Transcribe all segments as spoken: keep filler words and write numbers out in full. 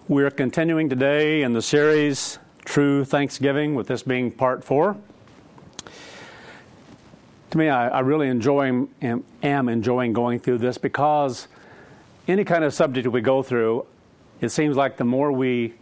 We're continuing today in the series True Thanksgiving, with this being part four. To me, I, I really enjoy am, am enjoying going through this, because any kind of subject we go through, it seems like the more we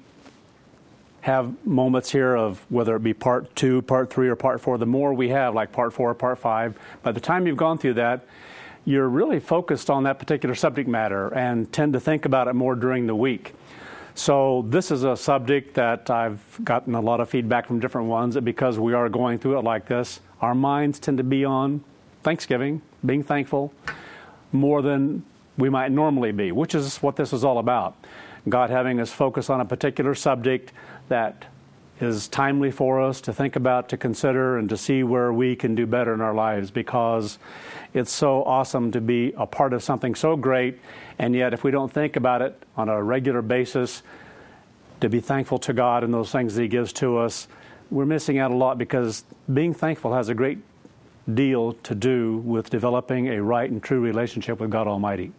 have moments here of whether it be part two, part three, or part four, the more we have, like part four, part five, by the time you've gone through that, you're really focused on that particular subject matter and tend to think about it more during the week. So this is a subject that I've gotten a lot of feedback from different ones, that because we are going through it like this, our minds tend to be on Thanksgiving, being thankful, more than we might normally be, which is what this is all about. God having us focus on a particular subject that is timely for us to think about, to consider, and to see where we can do better in our lives, because it's so awesome to be a part of something so great, and yet if we don't think about it on a regular basis, to be thankful to God and those things that He gives to us, we're missing out a lot, because being thankful has a great deal to do with developing a right and true relationship with God Almighty.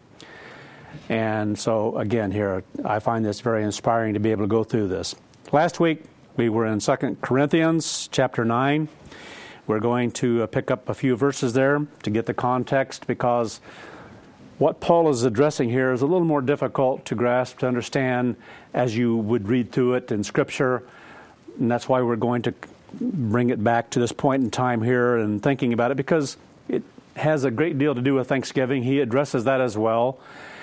And so again here, I find this very inspiring to be able to go through this. Last week, we were in Second Corinthians chapter nine. We're going to pick up a few verses there to get the context, because what Paul is addressing here is a little more difficult to grasp, to understand as you would read through it in Scripture. And that's why we're going to bring it back to this point in time here and thinking about it, because it has a great deal to do with Thanksgiving. He addresses that as well.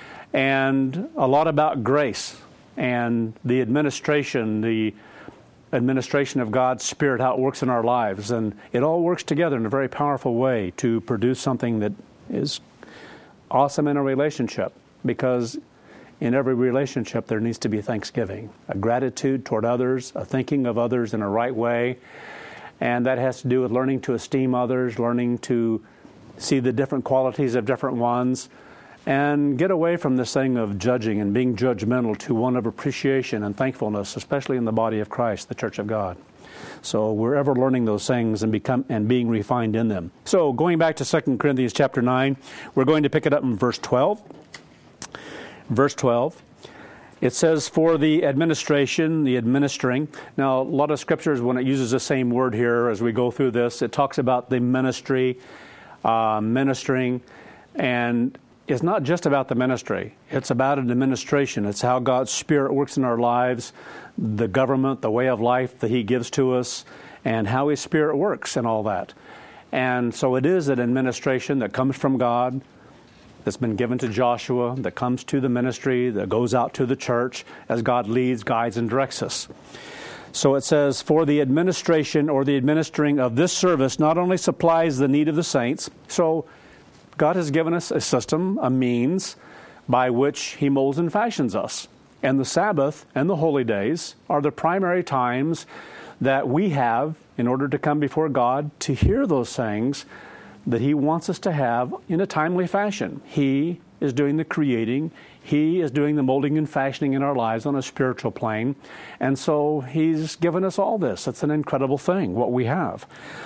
And a lot about grace and the administration, the administration of God's Spirit, how it works in our lives. And it all works together in a very powerful way to produce something that is awesome in a relationship, because in every relationship there needs to be thanksgiving, a gratitude toward others, a thinking of others in a right way. And that has to do with learning to esteem others, learning to see the different qualities of different ones, and get away from this thing of judging and being judgmental to one of appreciation and thankfulness, especially in the body of Christ, the Church of God. So we're ever learning those things and become and being refined in them. So going back to Second Corinthians chapter nine, we're going to pick it up in verse twelve. Verse twelve. It says, for the administration, the administering. Now, a lot of scriptures, when it uses the same word here as we go through this, it talks about the ministry, uh, ministering, and it's not just about the ministry. It's about an administration. It's how God's Spirit works in our lives, the government, the way of life that He gives to us, and how His Spirit works and all that. And so it is an administration that comes from God, that's been given to Joshua, that comes to the ministry, that goes out to the church as God leads, guides, and directs us. So it says, for the administration or the administering of this service not only supplies the need of the saints, so God has given us a system, a means, by which He molds and fashions us. And the Sabbath and the holy days are the primary times that we have in order to come before God to hear those things that He wants us to have in a timely fashion. He is doing the creating. He is doing the molding and fashioning in our lives on a spiritual plane. And so He's given us all this. It's an incredible thing, what we have.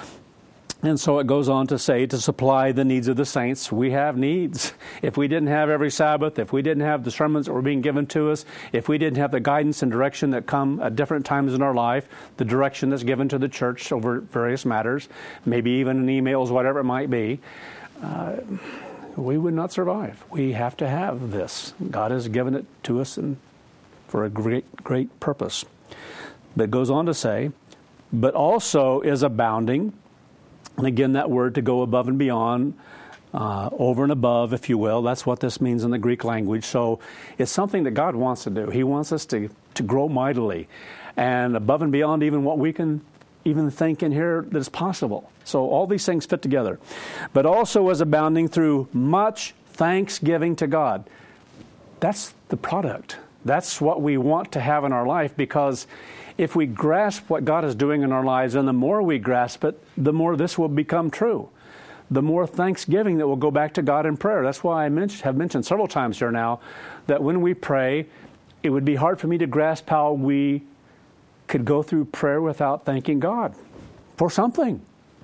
And so it goes on to say, to supply the needs of the saints. We have needs. If we didn't have every Sabbath, if we didn't have the sermons that were being given to us, if we didn't have the guidance and direction that come at different times in our life, the direction that's given to the church over various matters, maybe even in emails, whatever it might be, uh, we would not survive. We have to have this. God has given it to us and for a great, great purpose. But it goes on to say, but also is abounding. And again, that word to go above and beyond, uh, over and above, if you will, that's what this means in the Greek language. So it's something that God wants to do. He wants us to, to grow mightily and above and beyond even what we can even think and hear that is possible. So all these things fit together. But also is abounding through much thanksgiving to God. That's the product. That's what we want to have in our life, because if we grasp what God is doing in our lives, and the more we grasp it, the more this will become true. The more thanksgiving that will go back to God in prayer. That's why I mentioned, have mentioned several times here now that when we pray, it would be hard for me to grasp how we could go through prayer without thanking God for something.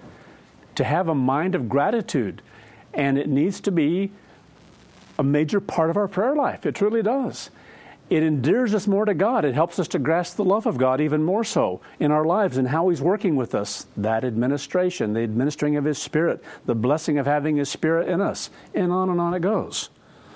To have a mind of gratitude. And it needs to be a major part of our prayer life. It truly does. it endears us more to God. It helps us to grasp the love of God even more so in our lives and how He's working with us. That administration, the administering of His Spirit, the blessing of having His Spirit in us, and on and on it goes.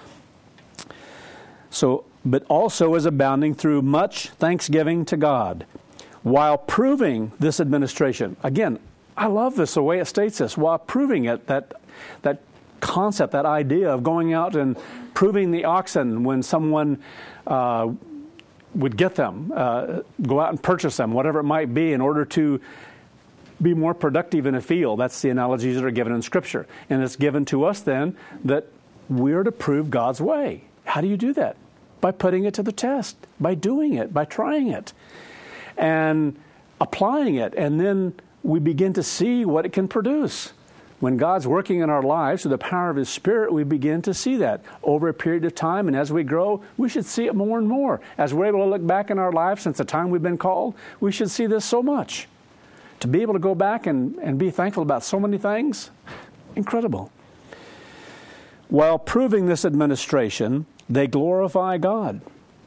So, but also is abounding through much thanksgiving to God, while proving this administration. Again, I love this, the way it states this, while proving it, that that concept, that idea of going out and proving the oxen when someone uh, would get them, uh, go out and purchase them, whatever it might be, in order to be more productive in a field. That's the analogies that are given in Scripture. And it's given to us then that we're to prove God's way. How do you do that? By putting it to the test, by doing it, by trying it, and applying it. And then we begin to see what it can produce. When God's working in our lives through the power of His Spirit, we begin to see that over a period of time. And as we grow, we should see it more and more. As we're able to look back in our lives since the time we've been called, we should see this so much. To be able to go back and, and be thankful about so many things, incredible. While proving this administration, they glorify God.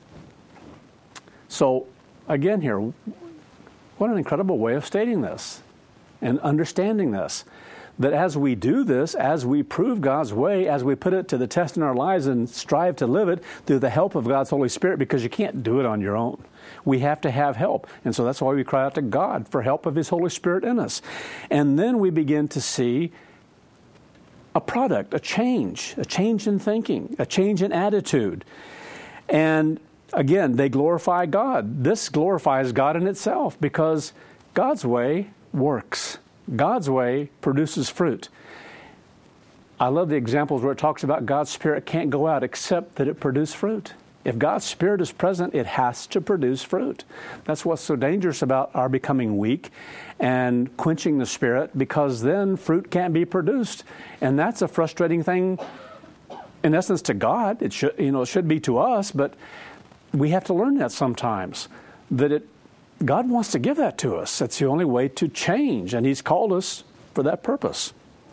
So, again here, what an incredible way of stating this and understanding this. That as we do this, as we prove God's way, as we put it to the test in our lives and strive to live it through the help of God's Holy Spirit, because you can't do it on your own. We have to have help. And so that's why we cry out to God for help of His Holy Spirit in us. And then we begin to see a product, a change, a change in thinking, a change in attitude. And again, they glorify God. This glorifies God in itself because God's way works. God's way produces fruit. I love the examples where it talks about God's Spirit can't go out except that it produce fruit. If God's Spirit is present, it has to produce fruit. That's what's so dangerous about our becoming weak and quenching the Spirit, because then fruit can't be produced. And that's a frustrating thing, in essence, to God. It should, you know, it should be to us, but we have to learn that sometimes, that it God wants to give that to us. It's the only way to change, and He's called us for that purpose.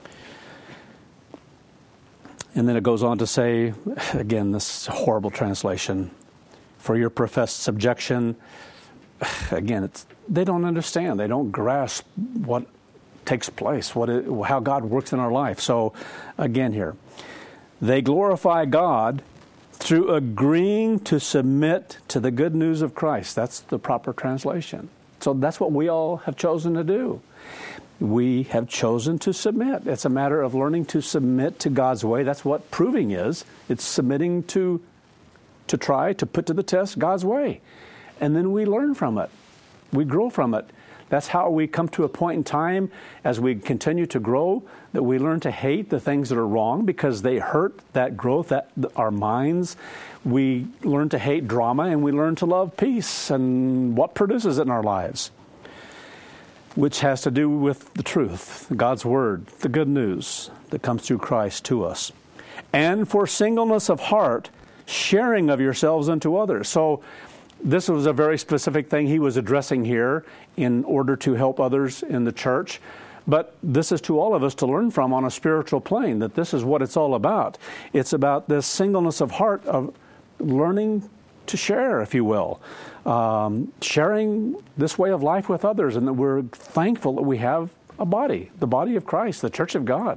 And then it goes on to say, again, this horrible translation, for your professed subjection. Again, it's, they don't understand. They don't grasp what takes place, what it, how God works in our life. So, again here, they glorify God through agreeing to submit to the good news of Christ. That's the proper translation. So that's what we all have chosen to do. We have chosen to submit. It's a matter of learning to submit to God's way. That's what proving is. It's submitting to, to try to put to the test God's way. And then we learn from it. We grow from it. That's how we come to a point in time as we continue to grow, that we learn to hate the things that are wrong because they hurt that growth, that our minds. We learn to hate drama, and we learn to love peace and what produces it in our lives, which has to do with the truth, God's Word, the good news that comes through Christ to us. And for singleness of heart, sharing of yourselves unto others. So this was a very specific thing he was addressing here in order to help others in the church. But this is to all of us to learn from on a spiritual plane, that this is what it's all about. It's about this singleness of heart, of learning to share, if you will. Um, sharing this way of life with others, and that we're thankful that we have a body, the body of Christ, the church of God.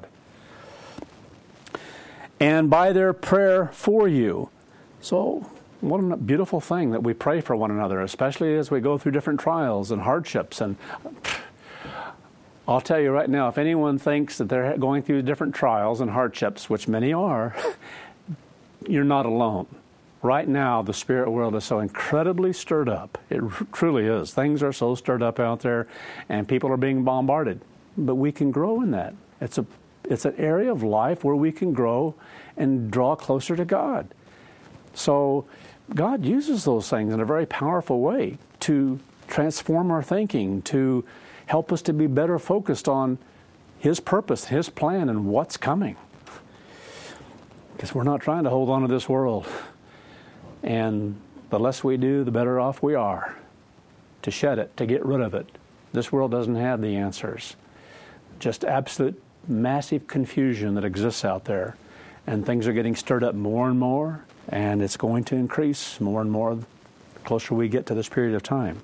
And by their prayer for you. So, what a beautiful thing that we pray for one another, especially as we go through different trials and hardships. And I'll tell you right now, if anyone thinks that they're going through different trials and hardships, which many are, you're not alone. Right now, the spirit world is so incredibly stirred up. It r- truly is. Things are so stirred up out there, and people are being bombarded. But we can grow in that. It's a, it's an area of life where we can grow and draw closer to God. So God uses those things in a very powerful way to transform our thinking, to help us to be better focused on His purpose, His plan, and what's coming. Because we're not trying to hold on to this world. And the less we do, the better off we are to shed it, to get rid of it. This world doesn't have the answers. Just absolute massive confusion that exists out there. And things are getting stirred up more and more. And it's going to increase more and more the closer we get to this period of time.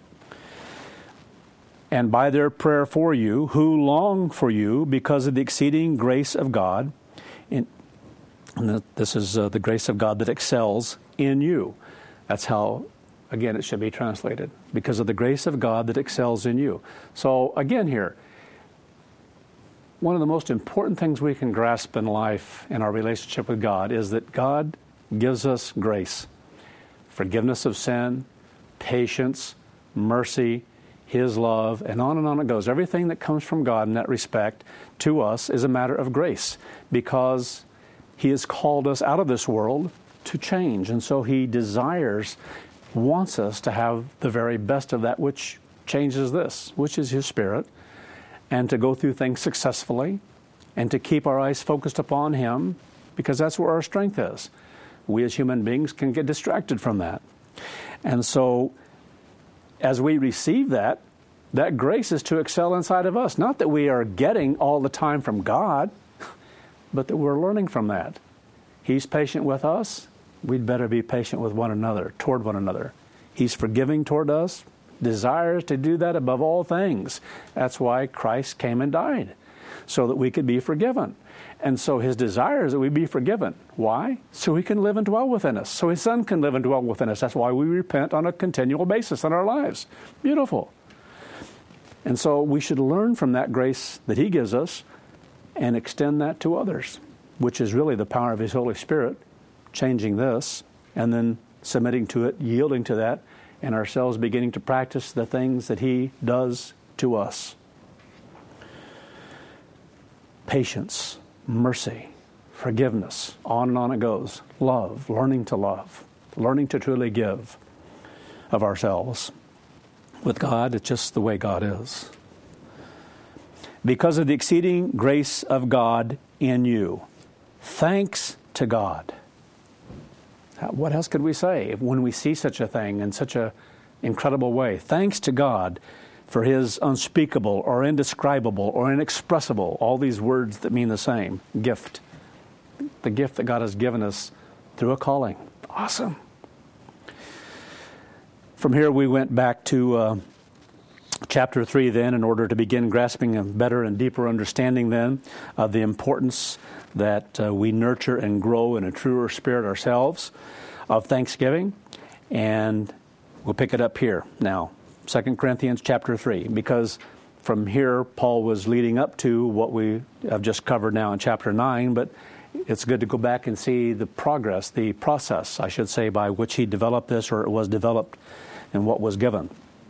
And by their prayer for you, who long for you because of the exceeding grace of God, in, and this is uh, the grace of God that excels in you. That's how, again, it should be translated. Because of the grace of God that excels in you. So, again here, one of the most important things we can grasp in life, in our relationship with God, is that God gives us grace. Forgiveness of sin, patience, mercy, His love, and on and on it goes. Everything that comes from God in that respect to us is a matter of grace, because He has called us out of this world to change. And so He desires, wants us to have the very best of that which changes this, which is His Spirit, and to go through things successfully, and to keep our eyes focused upon Him, because that's where our strength is. We as human beings can get distracted from that. And so, as we receive that, that grace is to excel inside of us. Not that we are getting all the time from God, but that we're learning from that. He's patient with us. We'd better be patient with one another, toward one another. He's forgiving toward us, desires to do that above all things. That's why Christ came and died, so that we could be forgiven. And so His desire is that we be forgiven. Why? So He can live and dwell within us. So His Son can live and dwell within us. That's why we repent on a continual basis in our lives. Beautiful. And so we should learn from that grace that He gives us and extend that to others, which is really the power of His Holy Spirit, changing this and then submitting to it, yielding to that, and ourselves beginning to practice the things that He does to us. Patience, mercy, forgiveness, on and on it goes. Love, learning to love, learning to truly give of ourselves. With God, it's just the way God is. Because of the exceeding grace of God in you, thanks to God. What else could we say when we see such a thing in such an incredible way? Thanks to God for His unspeakable or indescribable or inexpressible, all these words that mean the same, gift. The gift that God has given us through a calling. Awesome. From here we went back to uh, chapter three then, in order to begin grasping a better and deeper understanding then of the importance that uh, we nurture and grow in a truer spirit ourselves of thanksgiving. And we'll pick it up here now, Second Corinthians chapter three, because from here Paul was leading up to what we have just covered now in chapter nine, but it's good to go back and see the progress, the process, I should say, by which he developed this, or it was developed, and what was given.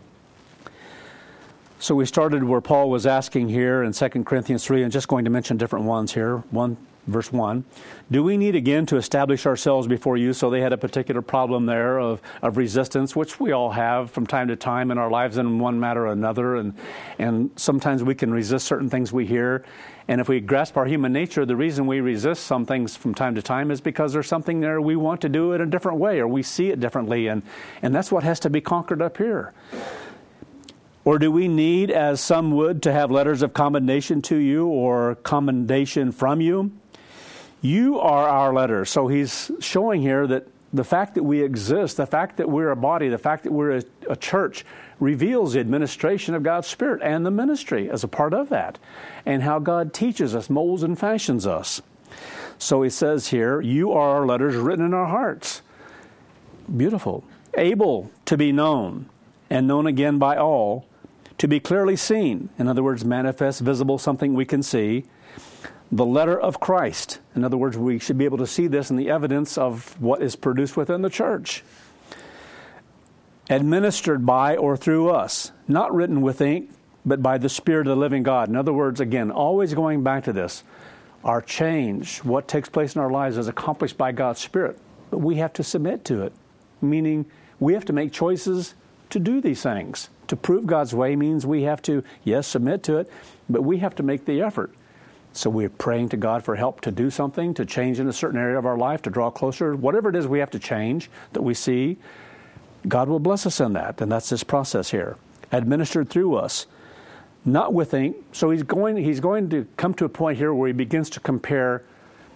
So we started where Paul was asking here in Second Corinthians three, and just going to mention different ones here. One, verse one, do we need again to establish ourselves before you? So they had a particular problem there of, of resistance, which we all have from time to time in our lives in one matter or another. And, and sometimes we can resist certain things we hear. And if we grasp our human nature, the reason we resist some things from time to time is because there's something there we want to do it a different way, or we see it differently. And, and that's what has to be conquered up here. Or do we need, as some would, to have letters of commendation to you or commendation from you? You are our letters. So he's showing here that the fact that we exist, the fact that we're a body, the fact that we're a, a church, reveals the administration of God's Spirit and the ministry as a part of that, and how God teaches us, molds and fashions us. So he says here, you are our letters written in our hearts. Beautiful. Able to be known and known again by all, to be clearly seen. In other words, manifest, visible, something we can see. The letter of Christ. In other words, we should be able to see this in the evidence of what is produced within the church. Administered by or through us. Not written with ink, but by the Spirit of the living God. In other words, again, always going back to this. Our change, what takes place in our lives, is accomplished by God's Spirit. But we have to submit to it. Meaning, we have to make choices to do these things. To prove God's way means we have to, yes, submit to it, but we have to make the effort. So we're praying to God for help to do something, to change in a certain area of our life, to draw closer. Whatever it is we have to change that we see, God will bless us in that. And that's this process here. Administered through us, not with ink. So he's going, he's going to come to a point here where he begins to compare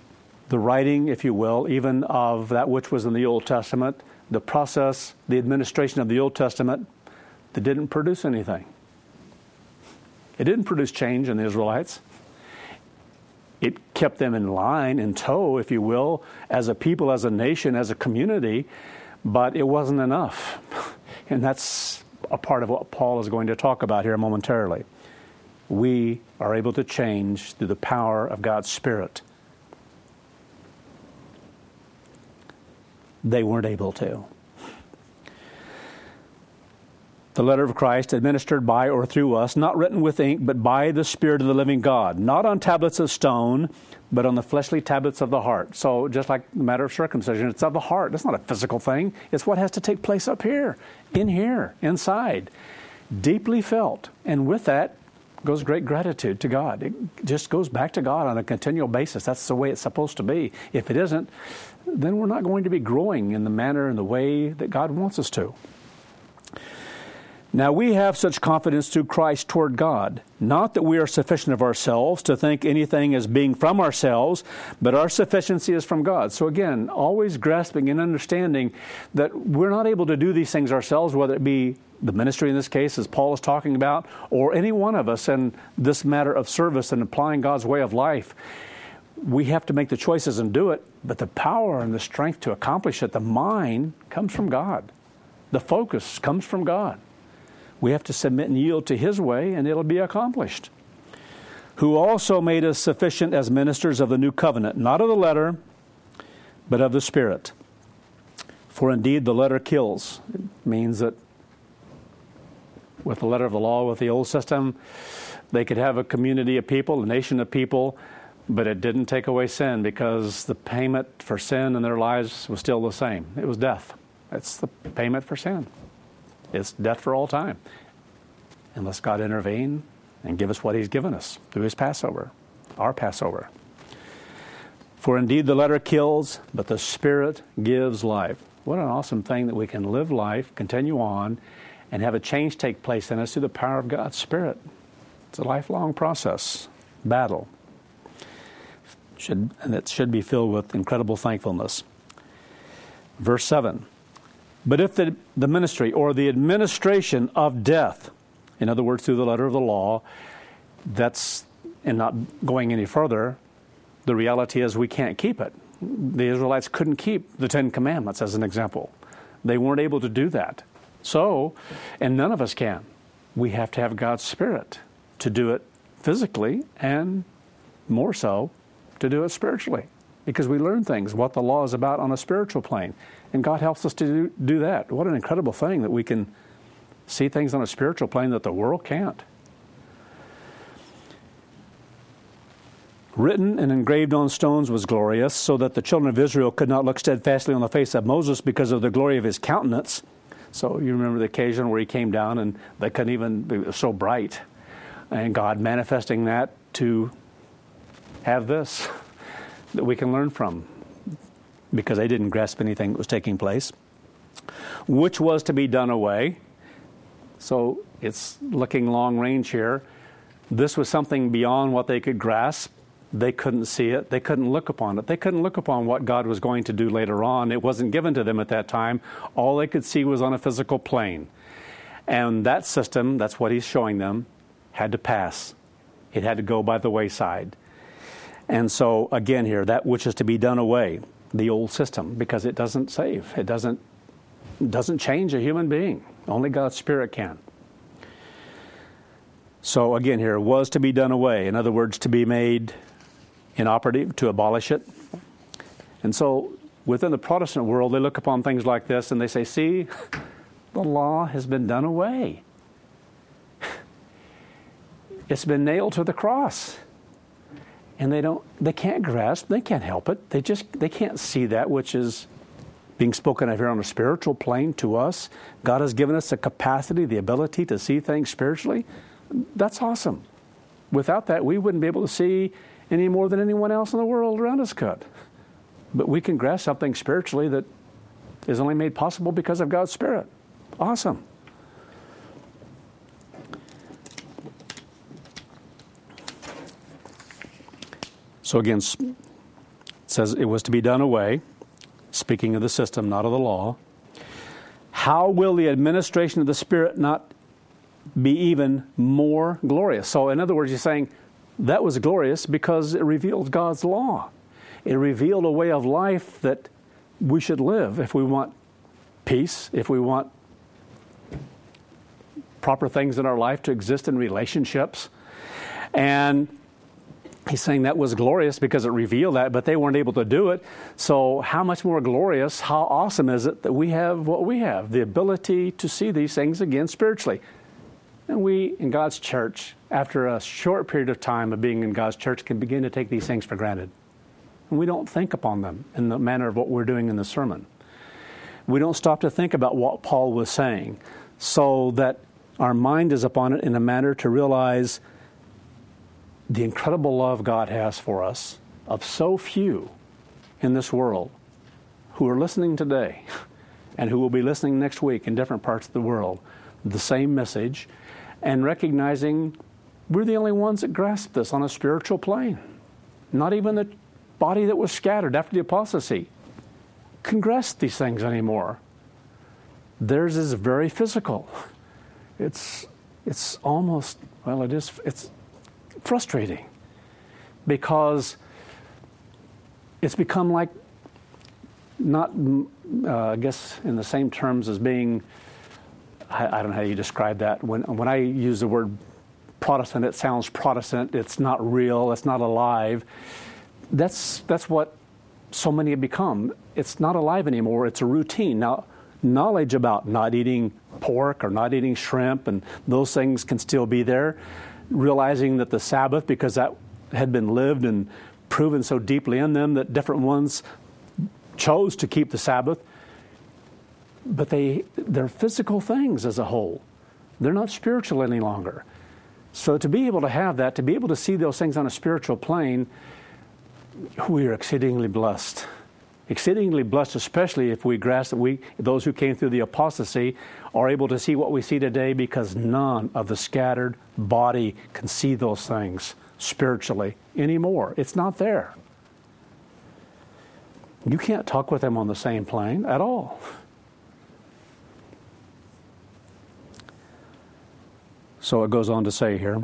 the writing, if you will, even of that which was in the Old Testament, the process, the administration of the Old Testament, that didn't produce anything. It didn't produce change in the Israelites. It kept them in line, in tow, if you will, as a people, as a nation, as a community, but it wasn't enough. And that's a part of what Paul is going to talk about here momentarily. We are able to change through the power of God's Spirit. They weren't able to. The letter of Christ, administered by or through us, not written with ink, but by the Spirit of the living God, not on tablets of stone, but on the fleshly tablets of the heart. So just like the matter of circumcision, it's of the heart. It's not a physical thing. It's what has to take place up here, in here, inside, deeply felt. And with that goes great gratitude to God. It just goes back to God on a continual basis. That's the way it's supposed to be. If it isn't, then we're not going to be growing in the manner and the way that God wants us to. Now we have such confidence through Christ toward God, not that we are sufficient of ourselves to think anything as being from ourselves, but our sufficiency is from God. So again, always grasping and understanding that we're not able to do these things ourselves, whether it be the ministry in this case, as Paul is talking about, or any one of us in this matter of service and applying God's way of life. We have to make the choices and do it, but the power and the strength to accomplish it, the mind, comes from God. The focus comes from God. We have to submit and yield to His way, and it'll be accomplished. Who also made us sufficient as ministers of the new covenant, not of the letter, but of the Spirit. For indeed the letter kills. It means that with the letter of the law, with the old system, they could have a community of people, a nation of people, but it didn't take away sin, because the payment for sin in their lives was still the same. It was death. That's the payment for sin. It's death for all time, unless God intervene and give us what He's given us through His Passover, our Passover. For indeed the letter kills, but the Spirit gives life. What an awesome thing that we can live life, continue on, and have a change take place in us through the power of God's Spirit. It's a lifelong process, battle, should, and it should be filled with incredible thankfulness. Verse seven. But if the, the ministry or the administration of death, in other words, through the letter of the law, that's, and not going any further, the reality is we can't keep it. The Israelites couldn't keep the Ten Commandments, as an example. They weren't able to do that. So, and none of us can. We have to have God's Spirit to do it physically, and more so to do it spiritually, because we learn things, what the law is about on a spiritual plane. And God helps us to do, do that. What an incredible thing that we can see things on a spiritual plane that the world can't. Written and engraved on stones was glorious, so that the children of Israel could not look steadfastly on the face of Moses because of the glory of his countenance. So you remember the occasion where he came down and they couldn't even, it was so bright. And God manifesting that to have this that we can learn from, because they didn't grasp anything that was taking place, which was to be done away. So it's looking long range here. This was something beyond what they could grasp. They couldn't see it. They couldn't look upon it. They couldn't look upon what God was going to do later on. It wasn't given to them at that time. All they could see was on a physical plane. And that system, that's what He's showing them, had to pass. It had to go by the wayside. And so, again here, that which is to be done away, the old system, because it doesn't save. It doesn't, doesn't change a human being. Only God's Spirit can. So again here, was to be done away. In other words, to be made inoperative, to abolish it. And so within the Protestant world, they look upon things like this and they say, see, the law has been done away. It's been nailed to the cross. And they don't, they can't grasp, they can't help it. They just, they can't see that which is being spoken of here on a spiritual plane to us. God has given us the capacity, the ability to see things spiritually. That's awesome. Without that, we wouldn't be able to see any more than anyone else in the world around us could. But we can grasp something spiritually that is only made possible because of God's Spirit. Awesome. So again, it's says it was to be done away, speaking of the system, not of the law. How will the administration of the Spirit not be even more glorious? So in other words, he's saying that was glorious because it revealed God's law. It revealed a way of life that we should live if we want peace, if we want proper things in our life to exist in relationships. And he's saying that was glorious because it revealed that, but they weren't able to do it. So how much more glorious, how awesome is it that we have what we have, the ability to see these things again spiritually. And we, in God's church, after a short period of time of being in God's church, can begin to take these things for granted. And we don't think upon them in the manner of what we're doing in the sermon. We don't stop to think about what Paul was saying, so that our mind is upon it in a manner to realize the incredible love God has for us, of so few in this world who are listening today and who will be listening next week in different parts of the world, the same message, and recognizing we're the only ones that grasp this on a spiritual plane. Not even the body that was scattered after the apostasy can grasp these things anymore. Theirs is very physical. It's it's almost, well, it is, it's frustrating because it's become like not, uh, I guess, in the same terms as being, I, I don't know how you describe that. When when I use the word Protestant, it sounds Protestant. It's not real. It's not alive. That's that's what so many have become. It's not alive anymore. It's a routine. Now, knowledge about not eating pork or not eating shrimp and those things can still be there. Realizing that the Sabbath, because that had been lived and proven so deeply in them that different ones chose to keep the Sabbath, but they, they're physical things as a whole. They're not spiritual any longer. So to be able to have that, to be able to see those things on a spiritual plane, we are exceedingly blessed. Exceedingly blessed, especially if we grasp that we, those who came through the apostasy, are able to see what we see today, because none of the scattered body can see those things spiritually anymore. It's not there. You can't talk with them on the same plane at all. So it goes on to say here,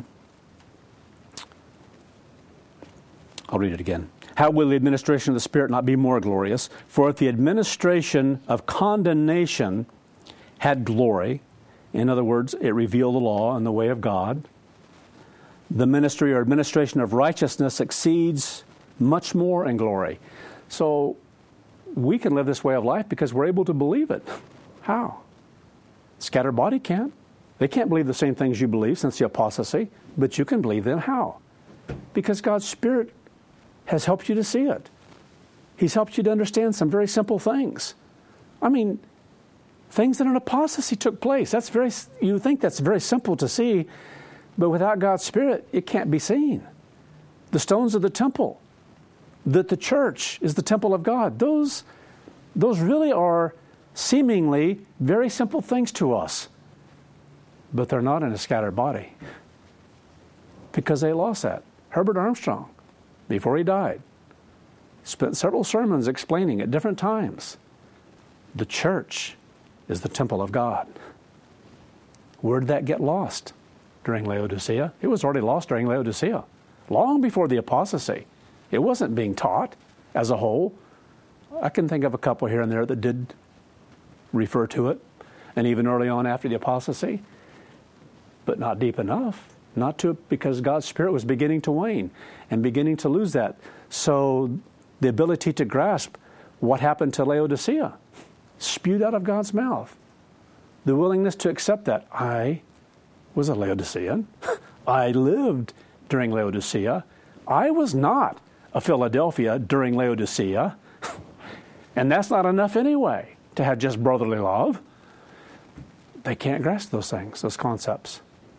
I'll read it again. How will the administration of the Spirit not be more glorious? For if the administration of condemnation had glory, in other words, it revealed the law and the way of God, the ministry or administration of righteousness exceeds much more in glory. So we can live this way of life because we're able to believe it. How? Scattered body can't. They can't believe the same things you believe since the apostasy, but you can believe them. How? Because God's Spirit has helped you to see it. He's helped you to understand some very simple things. I mean, things that an apostasy took place. That's very, you think that's very simple to see, but without God's Spirit, it can't be seen. The stones of the temple, that the church is the temple of God. Those, those really are seemingly very simple things to us, but they're not in a scattered body because they lost that. Herbert Armstrong, before he died, spent several sermons explaining at different times the church is the temple of God. Where did that get lost during Laodicea? It was already lost during Laodicea, long before the apostasy. It wasn't being taught as a whole. I can think of a couple here and there that did refer to it, and even early on after the apostasy, but not deep enough. Not to, because God's Spirit was beginning to wane and beginning to lose that. So the ability to grasp what happened to Laodicea, spewed out of God's mouth. The willingness to accept that. I was a Laodicean. I lived during Laodicea. I was not a Philadelphia during Laodicea. And that's not enough anyway to have just brotherly love. They can't grasp those things, those concepts.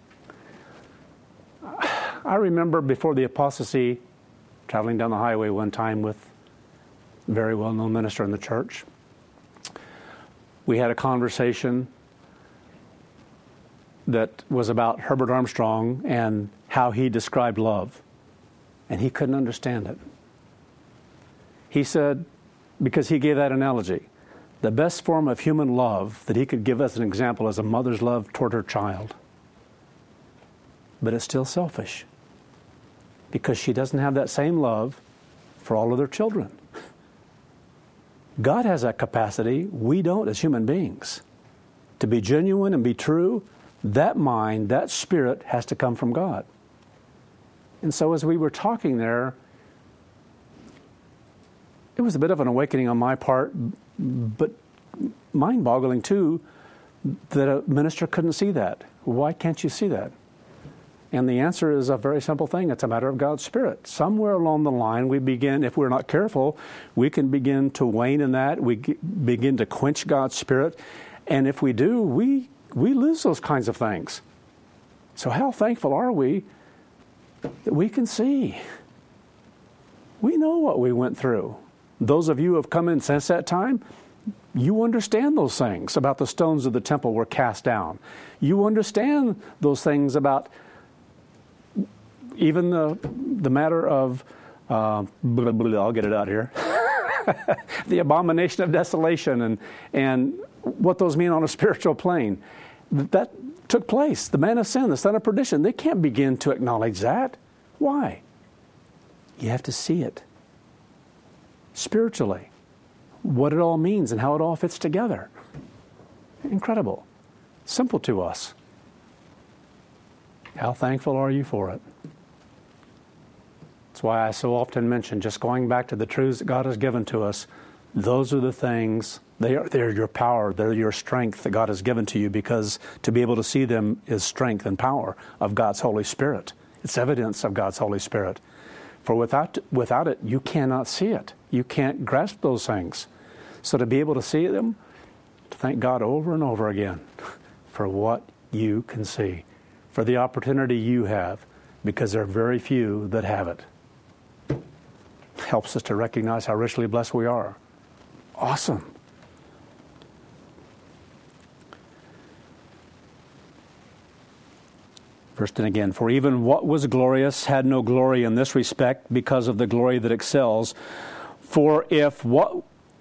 I remember before the apostasy, traveling down the highway one time with a very well-known minister in the church. We had a conversation that was about Herbert Armstrong and how he described love. And he couldn't understand it. He said, because he gave that analogy, the best form of human love that he could give as an example is a mother's love toward her child. But it's still selfish, because she doesn't have that same love for all of their children. God has that capacity. We don't as human beings. To be genuine and be true, that mind, that spirit has to come from God. And so as we were talking there, it was a bit of an awakening on my part, but mind-boggling too, that a minister couldn't see that. Why can't you see that? And the answer is a very simple thing. It's a matter of God's Spirit. Somewhere along the line, we begin, if we're not careful, we can begin to wane in that. We begin to quench God's Spirit. And if we do, we, we lose those kinds of things. So how thankful are we that we can see? We know what we went through. Those of you who have come in since that time, you understand those things about the stones of the temple were cast down. You understand those things about even the the matter of, uh, blah, blah, I'll get it out here, the abomination of desolation and, and what those mean on a spiritual plane. That took place. The man of sin, the son of perdition, they can't begin to acknowledge that. Why? You have to see it spiritually, what it all means and how it all fits together. Incredible. Simple to us. How thankful are you for it? That's why I so often mention just going back to the truths that God has given to us. Those are the things, they are, they're your power, they're your strength that God has given to you, because to be able to see them is strength and power of God's Holy Spirit. It's evidence of God's Holy Spirit. For without, without it, you cannot see it. You can't grasp those things. So to be able to see them, to thank God over and over again for what you can see, for the opportunity you have, because there are very few that have it. Helps us to recognize how richly blessed we are. Awesome. Verse ten again, for even what was glorious had no glory in this respect because of the glory that excels. For if what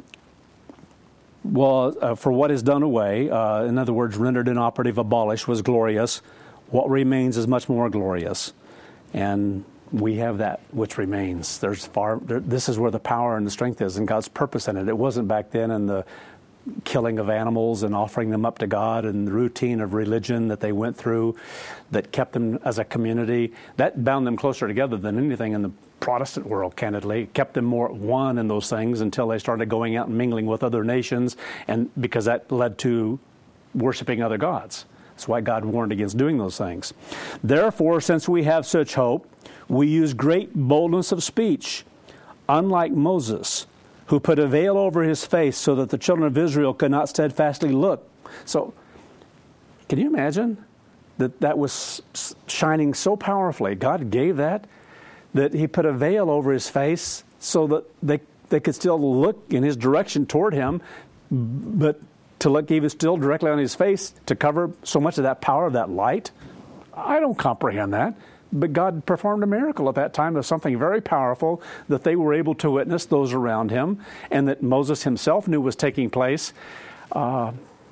was, uh, for what is done away, uh, in other words, rendered inoperative, abolished, was glorious, what remains is much more glorious. And we have that which remains. There's far. There, this is where the power and the strength is, and God's purpose in it. It wasn't back then in the killing of animals and offering them up to God and the routine of religion that they went through that kept them as a community. That bound them closer together than anything in the Protestant world, candidly. It kept them more at one in those things until they started going out and mingling with other nations, and because that led to worshiping other gods. That's why God warned against doing those things. Therefore, since we have such hope, we use great boldness of speech, unlike Moses, who put a veil over his face so that the children of Israel could not steadfastly look. So, can you imagine that that was shining so powerfully? God gave that, that he put a veil over his face so that they, they could still look in his direction toward him, but to look even still directly on his face to cover so much of that power of that light. I don't comprehend that. But God performed a miracle at that time of something very powerful that they were able to witness, those around him, and that Moses himself knew was taking place. Uh,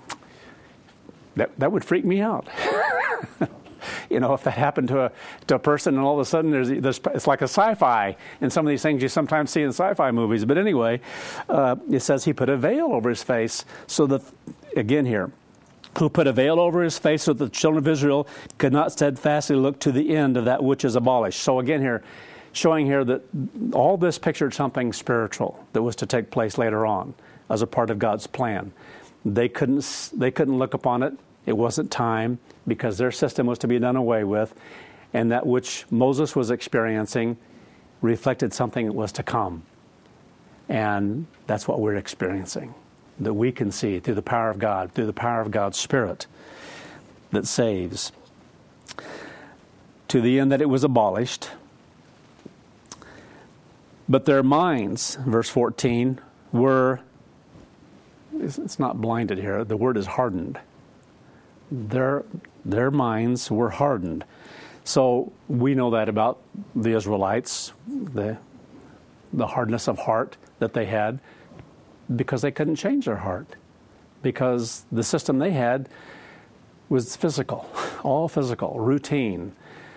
that that would freak me out. You know, if that happened to a to a person, and all of a sudden there's, there's it's like a sci-fi, and some of these things you sometimes see in sci-fi movies. But anyway, uh, it says he put a veil over his face, so that, again here, who put a veil over his face so that the children of Israel could not steadfastly look to the end of that which is abolished. So again here, showing here that all this pictured something spiritual that was to take place later on as a part of God's plan. They couldn't, they couldn't look upon it. It wasn't time, because their system was to be done away with, and that which Moses was experiencing reflected something that was to come. And that's what we're experiencing, that we can see through the power of God, through the power of God's Spirit that saves, to the end that it was abolished. But their minds, verse fourteen, were, it's not blinded here, the word is hardened. Their, their minds were hardened. So we know that about the Israelites. The the hardness of heart that they had because they couldn't change their heart, because the system they had was physical, all physical, routine,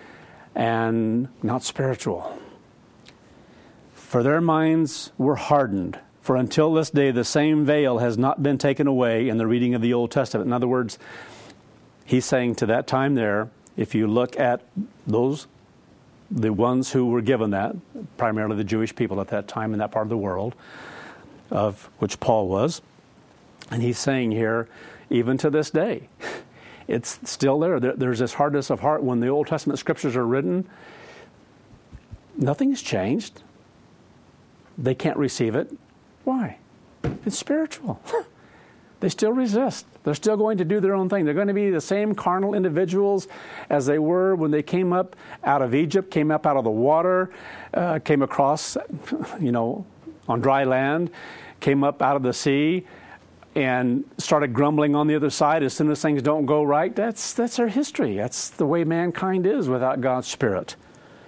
and not spiritual. For their minds were hardened, for until this day the same veil has not been taken away in the reading of the Old Testament. In other words, he's saying to that time there, if you look at those, the ones who were given that, primarily the Jewish people at that time in that part of the world, of which Paul was, and he's saying here, even to this day, it's still there. there. There's this hardness of heart. When the Old Testament scriptures are written, nothing's changed. They can't receive it. Why? It's spiritual. They still resist. They're still going to do their own thing. They're going to be the same carnal individuals as they were when they came up out of Egypt, came up out of the water, uh, came across, you know, on dry land, came up out of the sea, and started grumbling on the other side as soon as things don't go right. That's that's our history. That's the way mankind is without God's Spirit.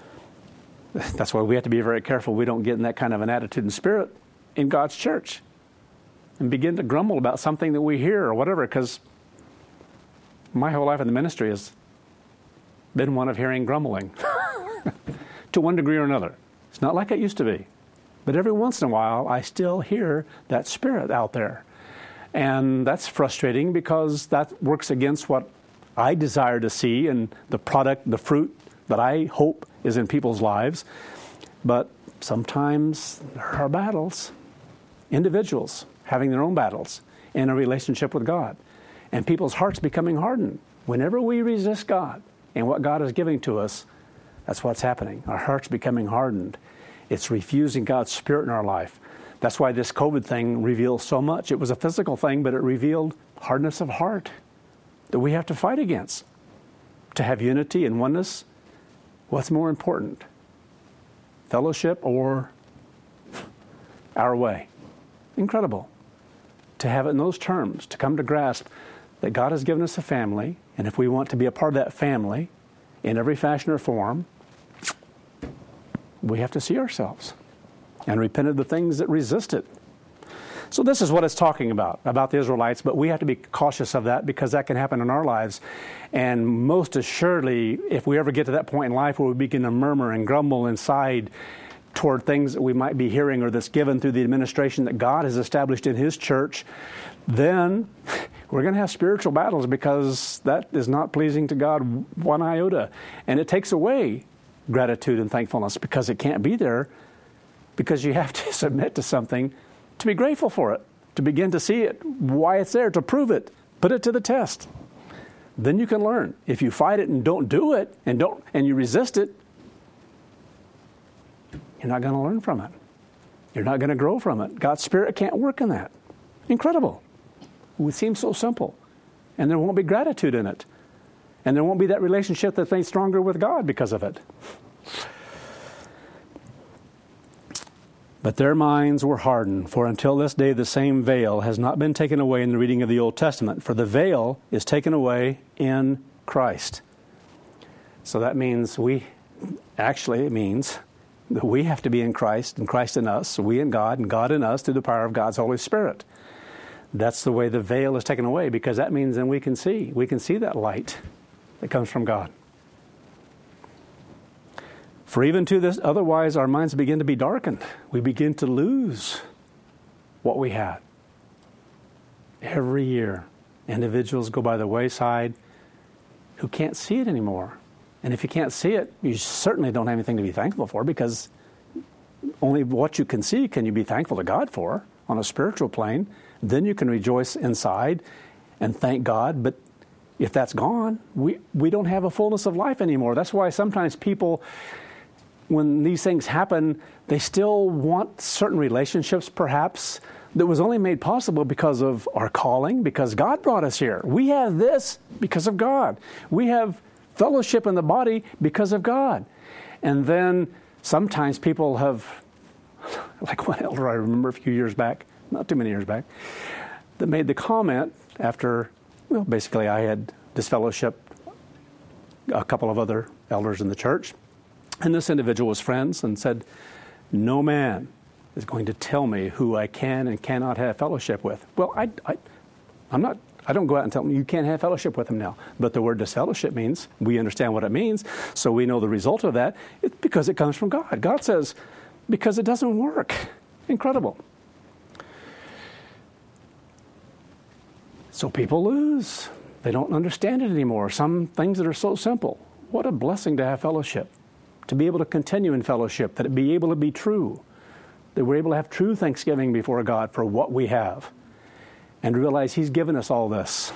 That's why we have to be very careful we don't get in that kind of an attitude and spirit in God's church and begin to grumble about something that we hear or whatever, because my whole life in the ministry has been one of hearing grumbling to one degree or another. It's not like it used to be. But every once in a while, I still hear that spirit out there. And that's frustrating because that works against what I desire to see and the product, the fruit that I hope is in people's lives. But sometimes there are battles, individuals having their own battles in a relationship with God, and people's hearts becoming hardened. Whenever we resist God and what God is giving to us, that's what's happening. Our hearts becoming hardened. It's refusing God's Spirit in our life. That's why this COVID thing reveals so much. It was a physical thing, but it revealed hardness of heart that we have to fight against. To have unity and oneness, what's more important? Fellowship or our way? Incredible. To have it in those terms, to come to grasp that God has given us a family, and if we want to be a part of that family in every fashion or form, we have to see ourselves and repent of the things that resist it. So this is what it's talking about, about the Israelites, but we have to be cautious of that because that can happen in our lives. And most assuredly, if we ever get to that point in life where we begin to murmur and grumble inside toward things that we might be hearing or that's given through the administration that God has established in His church, then we're going to have spiritual battles because that is not pleasing to God one iota. And it takes away gratitude and thankfulness because it can't be there, because you have to submit to something to be grateful for it, to begin to see it, why it's there, to prove it, put it to the test. Then you can learn. If you fight it and don't do it and don't and you resist it, you're not going to learn from it. You're not going to grow from it. God's Spirit can't work in that. Incredible. It would seem so simple. And there won't be gratitude in it. And there won't be that relationship that's made stronger with God because of it. But their minds were hardened, for until this day the same veil has not been taken away in the reading of the Old Testament, for the veil is taken away in Christ. So that means we, actually it means that we have to be in Christ and Christ in us, we in God and God in us through the power of God's Holy Spirit. That's the way the veil is taken away, because that means then we can see. We can see that light that comes from God. For even to this, otherwise our minds begin to be darkened. We begin to lose what we had. Every year, individuals go by the wayside who can't see it anymore. And if you can't see it, you certainly don't have anything to be thankful for, because only what you can see can you be thankful to God for on a spiritual plane. Then you can rejoice inside and thank God. But if that's gone, we, we don't have a fullness of life anymore. That's why sometimes people, when these things happen, they still want certain relationships perhaps that was only made possible because of our calling, because God brought us here. We have this because of God. We have fellowship in the body because of God. And then sometimes people have, like one elder I remember a few years back, not too many years back, that made the comment after, well, basically I had disfellowshipped a couple of other elders in the church. And this individual was friends and said, "No man is going to tell me who I can and cannot have fellowship with. Well, I, I, I'm not, I don't go out and tell them you can't have fellowship with them now. But the word disfellowship means, we understand what it means, so we know the result of that. It's because it comes from God. God says, because it doesn't work. Incredible. So people lose. They don't understand it anymore. Some things that are so simple. What a blessing to have fellowship, to be able to continue in fellowship, that it be able to be true, that we're able to have true thanksgiving before God for what we have, and realize He's given us all this.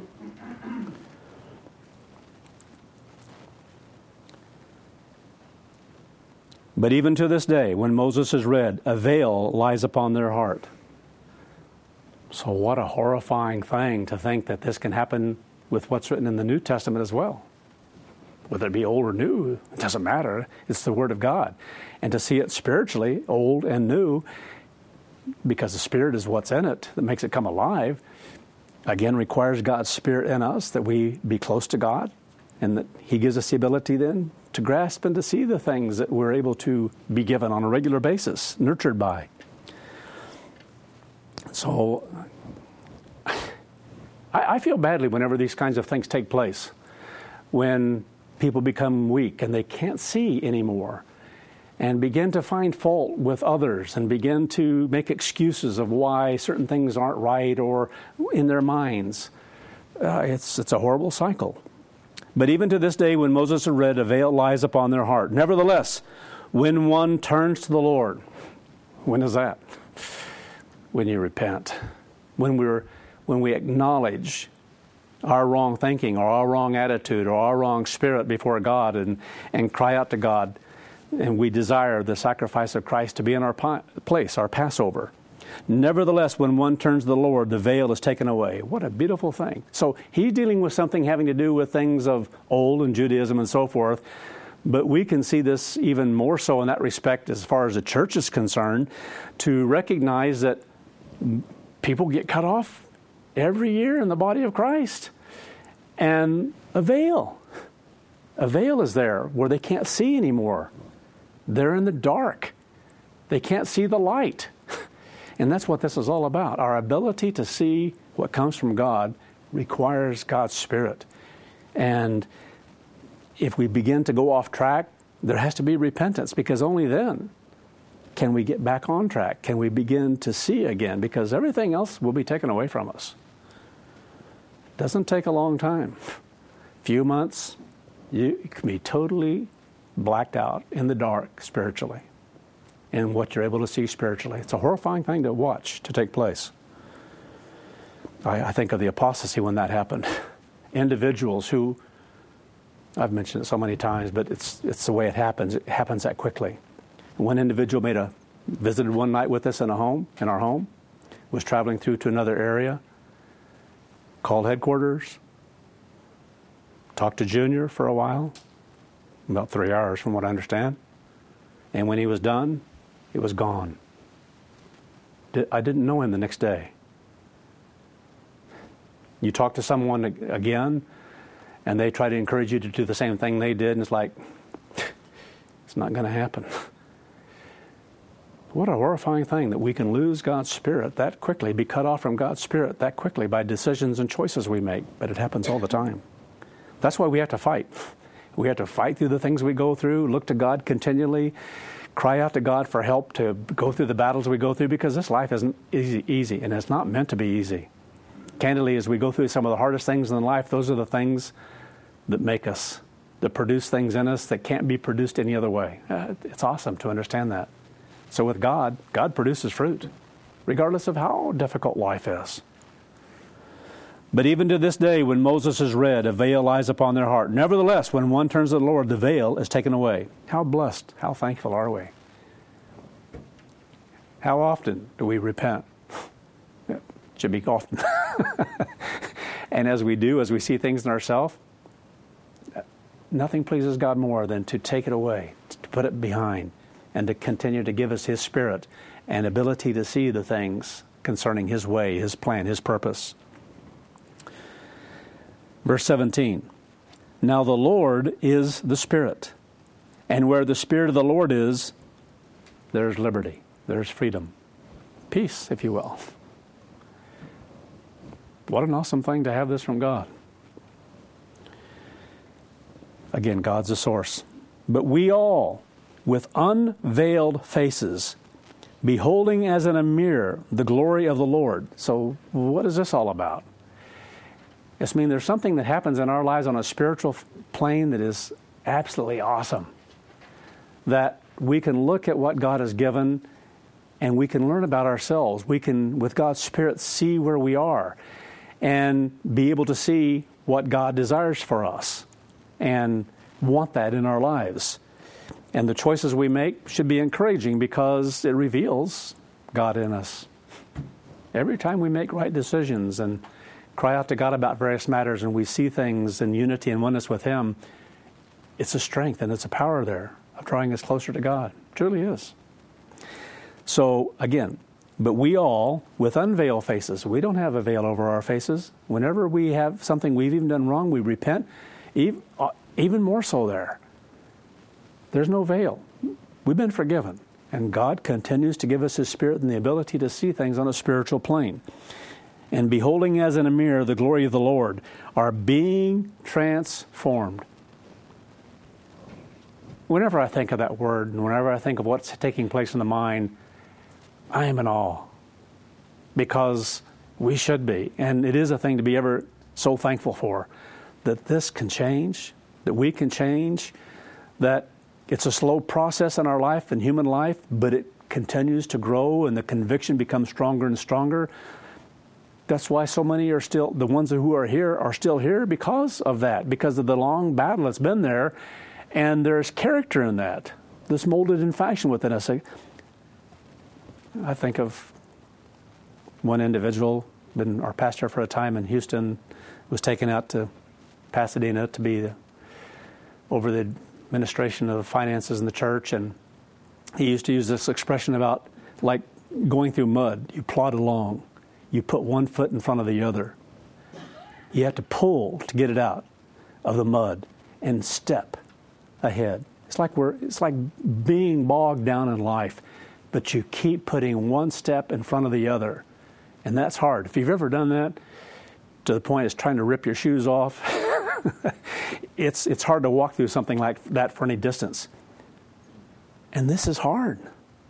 But even to this day, when Moses is read, a veil lies upon their heart. So what a horrifying thing to think that this can happen with what's written in the New Testament as well. Whether it be old or new, it doesn't matter. It's the Word of God. And to see it spiritually, old and new, because the Spirit is what's in it that makes it come alive, again requires God's Spirit in us, that we be close to God, and that He gives us the ability then to grasp and to see the things that we're able to be given on a regular basis, nurtured by. So I, I feel badly whenever these kinds of things take place, when people become weak and they can't see anymore and begin to find fault with others and begin to make excuses of why certain things aren't right or in their minds. Uh, it's, it's a horrible cycle. But even to this day, when Moses had read, a veil lies upon their heart. Nevertheless, when one turns to the Lord, when is that? When you repent. When we're, when we acknowledge our wrong thinking or our wrong attitude or our wrong spirit before God and, and cry out to God, and we desire the sacrifice of Christ to be in our pa- place, our Passover. Nevertheless, when one turns to the Lord, the veil is taken away. What a beautiful thing. So He's dealing with something having to do with things of old and Judaism and so forth, but we can see this even more so in that respect as far as the church is concerned, to recognize that people get cut off every year in the body of Christ. And a veil. A veil is there where they can't see anymore. They're in the dark. They can't see the light. And that's what this is all about. Our ability to see what comes from God requires God's Spirit. And if we begin to go off track, there has to be repentance, because only then can we get back on track. Can we begin to see again? Because everything else will be taken away from us. Doesn't take a long time. Few months, you can be totally blacked out in the dark spiritually in what you're able to see spiritually. It's a horrifying thing to watch to take place. I, I think of the apostasy when that happened. Individuals who, I've mentioned it so many times, but it's it's the way it happens. It happens that quickly. One individual made a visited one night with us in a home, in our home, was traveling through to another area, called headquarters, talked to Junior for a while, about three hours from what I understand. And when he was done, it was gone. I didn't know him the next day. You talk to someone again, and they try to encourage you to do the same thing they did, and it's like, it's not going to happen. What a horrifying thing that we can lose God's Spirit that quickly, be cut off from God's Spirit that quickly by decisions and choices we make. But it happens all the time. That's why we have to fight. We have to fight through the things we go through, look to God continually, cry out to God for help to go through the battles we go through, because this life isn't easy, easy, and it's not meant to be easy. Candidly, as we go through some of the hardest things in life, those are the things that make us, that produce things in us that can't be produced any other way. Uh, it's awesome to understand that. So with God, God produces fruit, regardless of how difficult life is. But even to this day, when Moses is read, a veil lies upon their heart. Nevertheless, when one turns to the Lord, the veil is taken away. How blessed, how thankful are we? How often do we repent? It should be often. And as we do, as we see things in ourselves, nothing pleases God more than to take it away, to put it behind, and to continue to give us His Spirit and ability to see the things concerning His way, His plan, His purpose. Verse seventeen, now the Lord is the Spirit, and where the Spirit of the Lord is, there's liberty. there's freedom. Peace, if you will. What an awesome thing to have this from God. Again, God's the source. But we all, with unveiled faces, beholding as in a mirror the glory of the Lord. So what is this all about? It's mean there's something that happens in our lives on a spiritual plane that is absolutely awesome. That we can look at what God has given and we can learn about ourselves. We can, with God's Spirit, see where we are and be able to see what God desires for us and want that in our lives. And the choices we make should be encouraging because it reveals God in us. Every time we make right decisions and cry out to God about various matters and we see things in unity and oneness with Him, it's a strength and it's a power there of drawing us closer to God. It truly is. So, again, but we all, with unveiled faces, we don't have a veil over our faces. Whenever we have something we've even done wrong, we repent, even, even more so there. There's no veil. We've been forgiven. And God continues to give us His Spirit and the ability to see things on a spiritual plane. And beholding as in a mirror the glory of the Lord, are being transformed. Whenever I think of that word, and whenever I think of what's taking place in the mind, I am in awe. Because we should be. And it is a thing to be ever so thankful for. That this can change, that we can change, that it's a slow process in our life, in human life, but it continues to grow and the conviction becomes stronger and stronger. That's why so many are still, the ones who are here are still here because of that, because of the long battle that's been there. And there's character in that, that's molded in fashion within us. I think of one individual, been our pastor for a time in Houston, was taken out to Pasadena to be the, over the administration of the finances in the church, and he used to use this expression about like going through mud. You plod along. You put one foot in front of the other. You have to pull to get it out of the mud and step ahead. It's like we're it's like being bogged down in life, but you keep putting one step in front of the other. And that's hard. If you've ever done that to the point it's trying to rip your shoes off, it's it's hard to walk through something like that for any distance. And this is hard.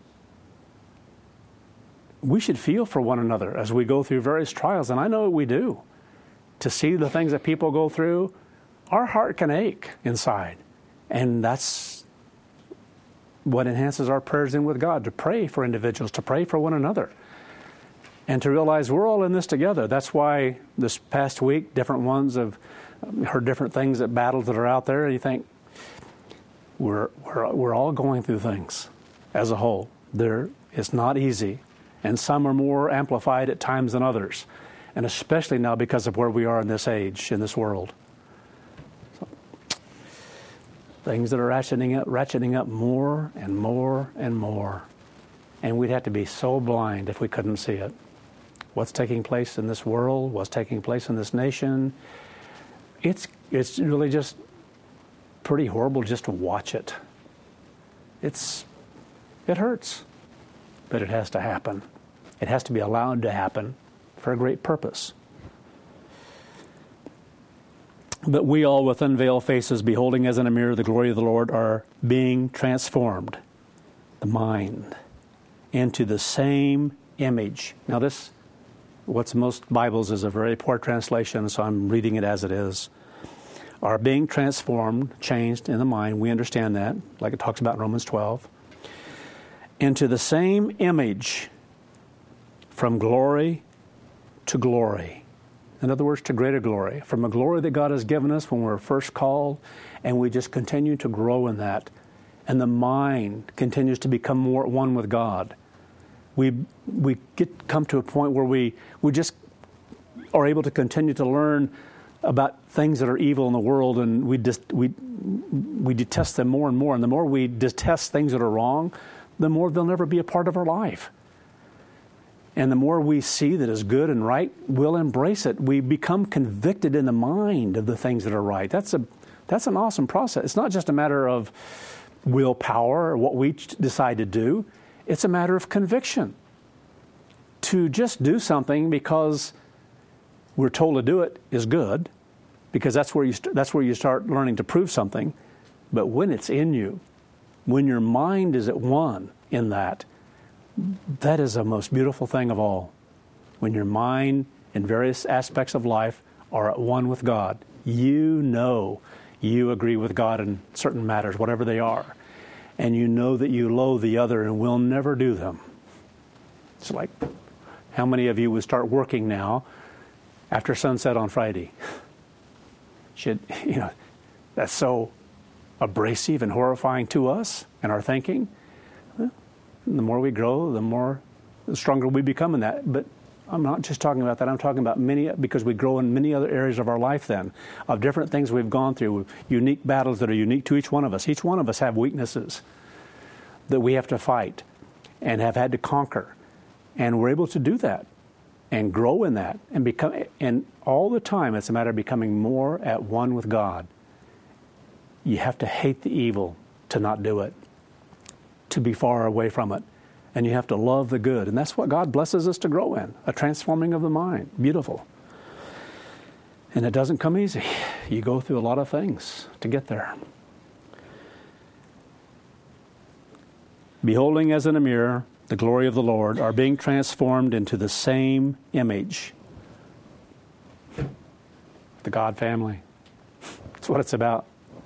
We should feel for one another as we go through various trials, and I know we do. To see the things that people go through, our heart can ache inside. And that's what enhances our prayers in with God, to pray for individuals, to pray for one another. And to realize we're all in this together. That's why this past week, different ones have heard different things at battles that are out there, and you think, we're we're we're all going through things as a whole. There, it's not easy, and some are more amplified at times than others, and especially now because of where we are in this age, in this world. So, things that are ratcheting up, ratcheting up more and more and more, and we'd have to be so blind if we couldn't see it. What's taking place in this world, what's taking place in this nation, it's it's really just pretty horrible just to watch it. It's it hurts, but it has to happen. It has to be allowed to happen for a great purpose. But we all with unveiled faces, beholding as in a mirror the glory of the Lord, are being transformed, the mind, into the same image. Now this, what's most Bibles is a very poor translation, so I'm reading it as it is. Are being transformed, changed in the mind. We understand that, like it talks about in Romans twelve. Into the same image, from glory to glory. In other words, to greater glory. From a glory that God has given us when we were first called, and we just continue to grow in that. And the mind continues to become more one with God. We we get come to a point where we, we just are able to continue to learn about things that are evil in the world, and we dis, we we detest them more and more. And the more we detest things that are wrong, the more they'll never be a part of our life. And the more we see that is good and right, we'll embrace it. We become convicted in the mind of the things that are right. That's a that's an awesome process. It's not just a matter of willpower or what we decide to do. It's a matter of conviction. To just do something because we're told to do it is good, because that's where you st- that's where you start learning to prove something. But when it's in you, when your mind is at one in that, that is the most beautiful thing of all. When your mind in various aspects of life are at one with God, you know you agree with God in certain matters, whatever they are. And you know that you loathe the other and will never do them. It's like, how many of you would start working now after sunset on Friday? Should, you know, that's so abrasive and horrifying to us and our thinking. Well, the more we grow, the more, the stronger we become in that. But I'm not just talking about that. I'm talking about many, because we grow in many other areas of our life then, of different things we've gone through, unique battles that are unique to each one of us. Each one of us have weaknesses that we have to fight and have had to conquer. And we're able to do that and grow in that and become, and all the time it's a matter of becoming more at one with God. You have to hate the evil to not do it, to be far away from it. And you have to love the good. And that's what God blesses us to grow in, a transforming of the mind. Beautiful. And it doesn't come easy. You go through a lot of things to get there. Beholding as in a mirror the glory of the Lord, are being transformed into the same image. The God family. That's what it's about.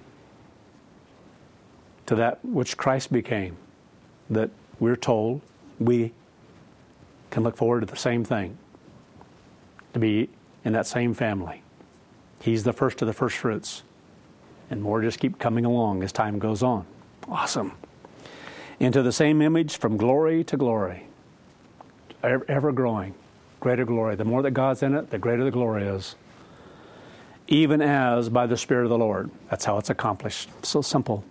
To that which Christ became, that we're told we can look forward to the same thing, to be in that same family. He's the first of the first fruits, and more just keep coming along as time goes on. Awesome. Into the same image from glory to glory, ever growing, greater glory. The more that God's in it, the greater the glory is. Even as by the Spirit of the Lord. That's how it's accomplished. So simple.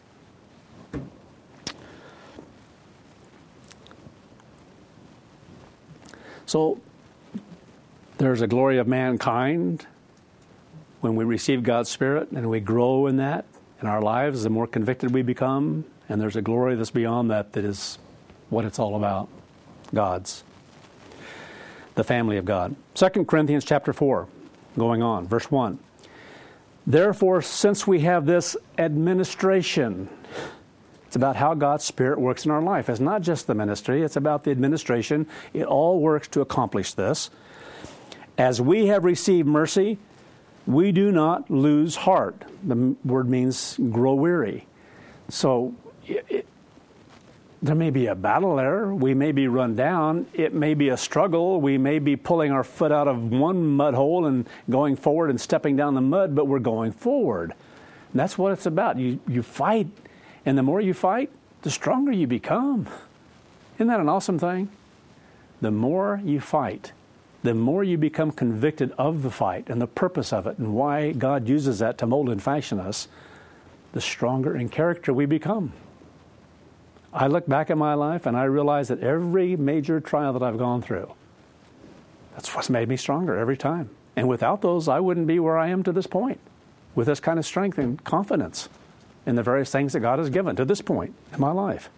So there's a glory of mankind when we receive God's Spirit and we grow in that in our lives, the more convicted we become. And there's a glory that's beyond that, that is what it's all about. God's. The family of God. Second Corinthians chapter four, going on, verse one. Therefore, since we have this administration, it's about how God's Spirit works in our life. It's not just the ministry, it's about the administration. It all works to accomplish this. As we have received mercy, we do not lose heart. The word means grow weary. So it, it, there may be a battle there. We may be run down. It may be a struggle. We may be pulling our foot out of one mud hole and going forward and stepping down the mud, but we're going forward. And that's what it's about. You, you fight. And the more you fight, the stronger you become. Isn't that an awesome thing? The more you fight, the more you become convicted of the fight and the purpose of it and why God uses that to mold and fashion us, the stronger in character we become. I look back at my life and I realize that every major trial that I've gone through, that's what's made me stronger every time. And without those, I wouldn't be where I am to this point, with this kind of strength and confidence in the various things that God has given to this point in my life.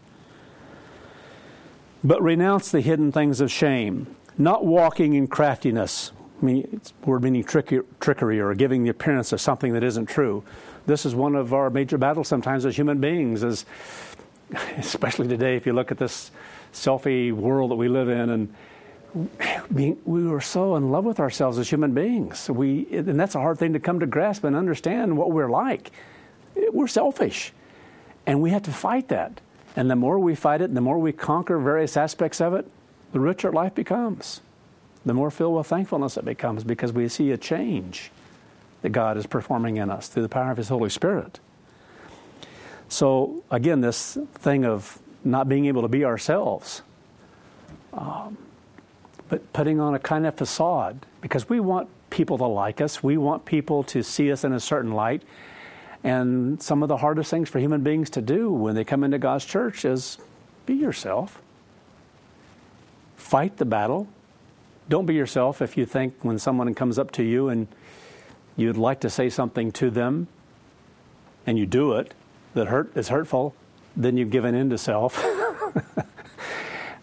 But renounce the hidden things of shame, not walking in craftiness, meaning, word meaning tricky, trickery or giving the appearance of something that isn't true. This is one of our major battles sometimes as human beings, is especially today, if you look at this selfie world that we live in, and we, we were so in love with ourselves as human beings. We, and that's a hard thing to come to grasp and understand what we're like. We're selfish, and we have to fight that. And the more we fight it, the more we conquer various aspects of it, the richer life becomes. The more filled with thankfulness it becomes, because we see a change that God is performing in us through the power of His Holy Spirit. So, again, this thing of not being able to be ourselves, um, but putting on a kind of facade, because we want people to like us. We want people to see us in a certain light. And some of the hardest things for human beings to do when they come into God's church is be yourself. Fight the battle. Don't be yourself if you think when someone comes up to you and you'd like to say something to them and you do it that hurt is hurtful, then you've given in to self.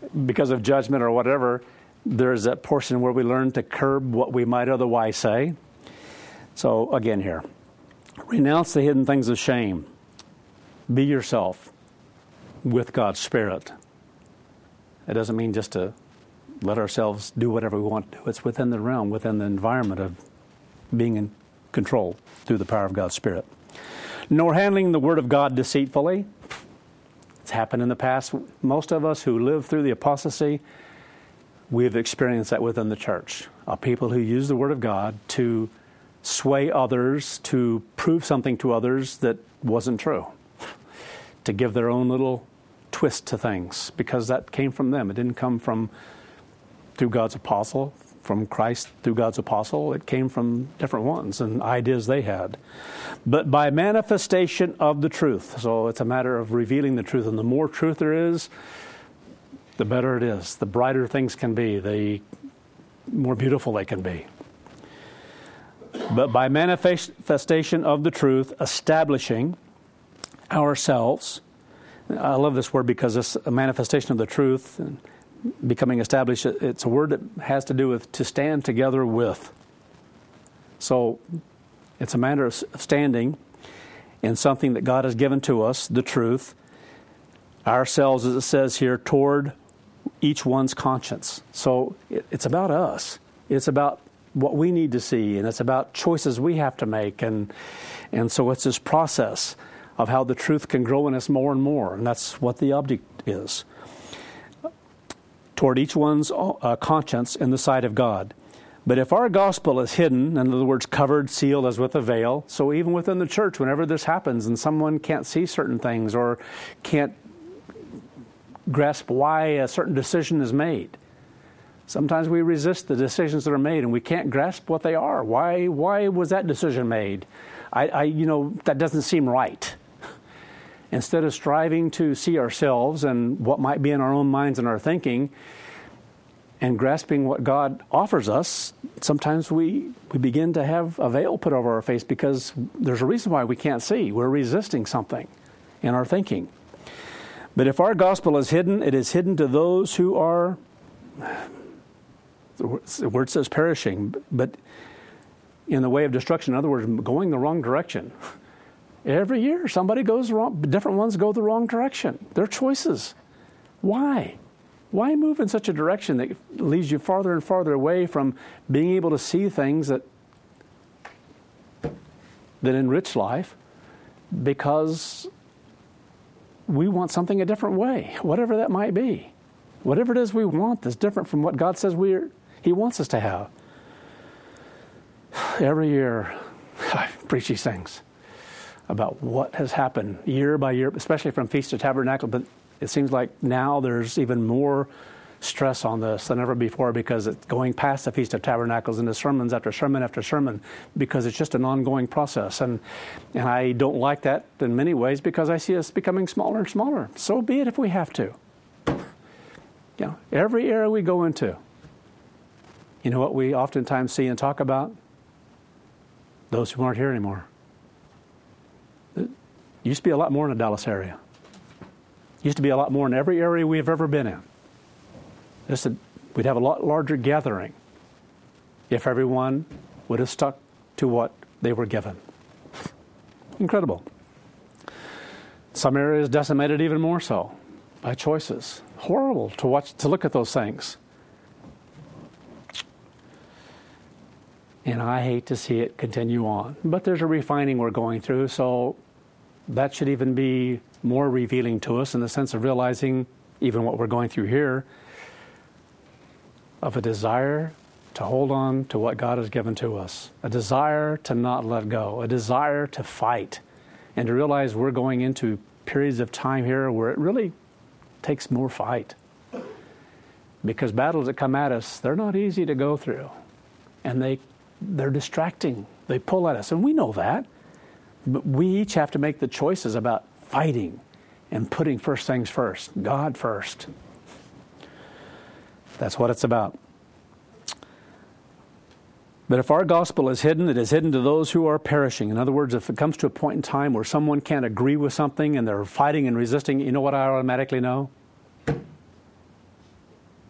because of judgment or whatever, there's that portion where we learn to curb what we might otherwise say. So again here, renounce the hidden things of shame. Be yourself with God's Spirit. It doesn't mean just to let ourselves do whatever we want to do. It's within the realm, within the environment of being in control through the power of God's Spirit. Nor handling the Word of God deceitfully. It's happened in the past. Most of us who lived through the apostasy, we've experienced that within the church. Of people who use the Word of God to sway others, to prove something to others that wasn't true. To give their own little twist to things, because that came from them. It didn't come from through God's apostle, from Christ through God's apostle. It came from different ones and ideas they had. But by manifestation of the truth. So it's a matter of revealing the truth. And the more truth there is, the better it is. The brighter things can be. The more beautiful they can be. But by manifestation of the truth, establishing ourselves. I love this word because it's a manifestation of the truth and becoming established. It's a word that has to do with to stand together with. So it's a matter of standing in something that God has given to us, the truth, ourselves, as it says here, toward each one's conscience. So it's about us. It's about what we need to see, and it's about choices we have to make. And and so it's this process of how the truth can grow in us more and more. And that's what the object is. Toward each one's uh, conscience in the sight of God. But if our gospel is hidden, in other words, covered, sealed as with a veil, so even within the church, whenever this happens and someone can't see certain things or can't grasp why a certain decision is made, sometimes we resist the decisions that are made and we can't grasp what they are. Why, why was that decision made? I, I, you know, that doesn't seem right. Instead of striving to see ourselves and what might be in our own minds and our thinking and grasping what God offers us, sometimes we, we begin to have a veil put over our face because there's a reason why we can't see. We're resisting something in our thinking. But if our gospel is hidden, it is hidden to those who are, the word says perishing, but in the way of destruction. In other words, going the wrong direction. Every year, somebody goes wrong. Different ones go the wrong direction. They're choices. Why? Why move in such a direction that leads you farther and farther away from being able to see things that that enrich life? Because we want something a different way, whatever that might be. Whatever it is we want that's different from what God says we are, He wants us to have. Every year, I preach these things about what has happened year by year, especially from Feast of Tabernacles. But it seems like now there's even more stress on this than ever before because it's going past the Feast of Tabernacles into sermons after sermon after sermon because it's just an ongoing process. And and I don't like that in many ways because I see us becoming smaller and smaller. So be it if we have to. You know, every era we go into, you know what we oftentimes see and talk about? Those who aren't here anymore. It used to be a lot more in the Dallas area. Used to be a lot more in every area we've ever been in. This would, we'd have a lot larger gathering if everyone would have stuck to what they were given. Incredible. Some areas decimated even more so by choices. Horrible to watch, to look at those things. And I hate to see it continue on. But there's a refining we're going through, so that should even be more revealing to us in the sense of realizing even what we're going through here, of a desire to hold on to what God has given to us, a desire to not let go, a desire to fight, and to realize we're going into periods of time here where it really takes more fight. Because battles that come at us, they're not easy to go through. And they, they're distracting. They pull at us, and we know that. But we each have to make the choices about fighting and putting first things first, God first. That's what it's about. But if our gospel is hidden, it is hidden to those who are perishing. In other words, if it comes to a point in time where someone can't agree with something and they're fighting and resisting, you know what I automatically know?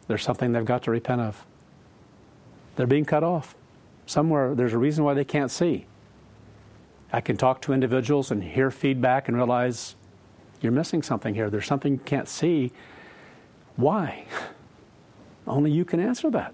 There's something they've got to repent of. They're being cut off. Somewhere there's a reason why they can't see. I can talk to individuals and hear feedback and realize you're missing something here. There's something you can't see. Why? Only you can answer that.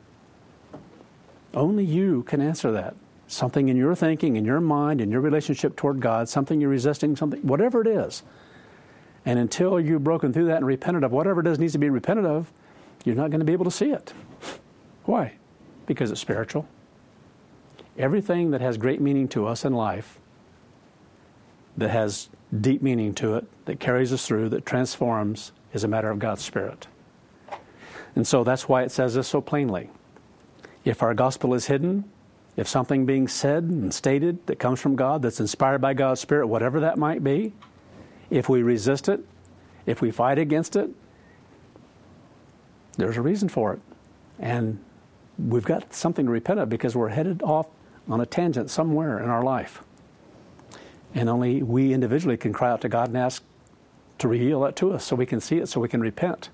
Only you can answer that. Something in your thinking, in your mind, in your relationship toward God, something you're resisting, something, whatever it is. And until you've broken through that and repented of whatever it is needs to be repented of, you're not going to be able to see it. Why? Because it's spiritual. Everything that has great meaning to us in life, that has deep meaning to it, that carries us through, that transforms, is a matter of God's Spirit. And so that's why it says this so plainly. If our gospel is hidden, if something being said and stated that comes from God, that's inspired by God's Spirit, whatever that might be, if we resist it, if we fight against it, there's a reason for it. And we've got something to repent of because we're headed off on a tangent somewhere in our life. And only we individually can cry out to God and ask to reveal that to us so we can see it, so we can repent.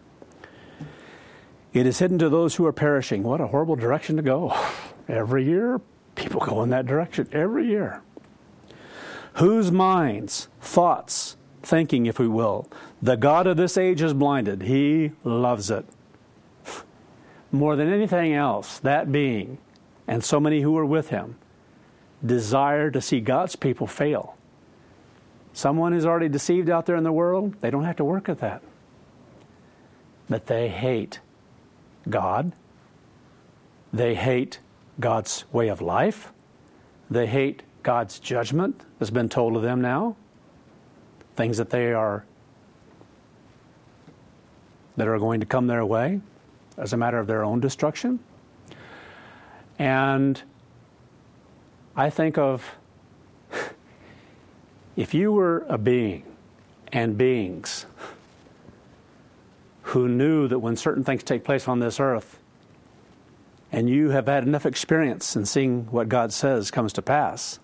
It is hidden to those who are perishing. What a horrible direction to go. Every year, people go in that direction. Every year. Whose minds, thoughts, thinking, if we will, the God of this age is blinded. He loves it. More than anything else, that being, and so many who are with him, desire to see God's people fail. Someone who's already deceived out there in the world, they don't have to work at that. But they hate God. They hate God's way of life. They hate God's judgment that's been told of them now. Things that they are, that are going to come their way as a matter of their own destruction. And I think of, if you were a being and beings who knew that when certain things take place on this earth, and you have had enough experience in seeing what God says comes to pass,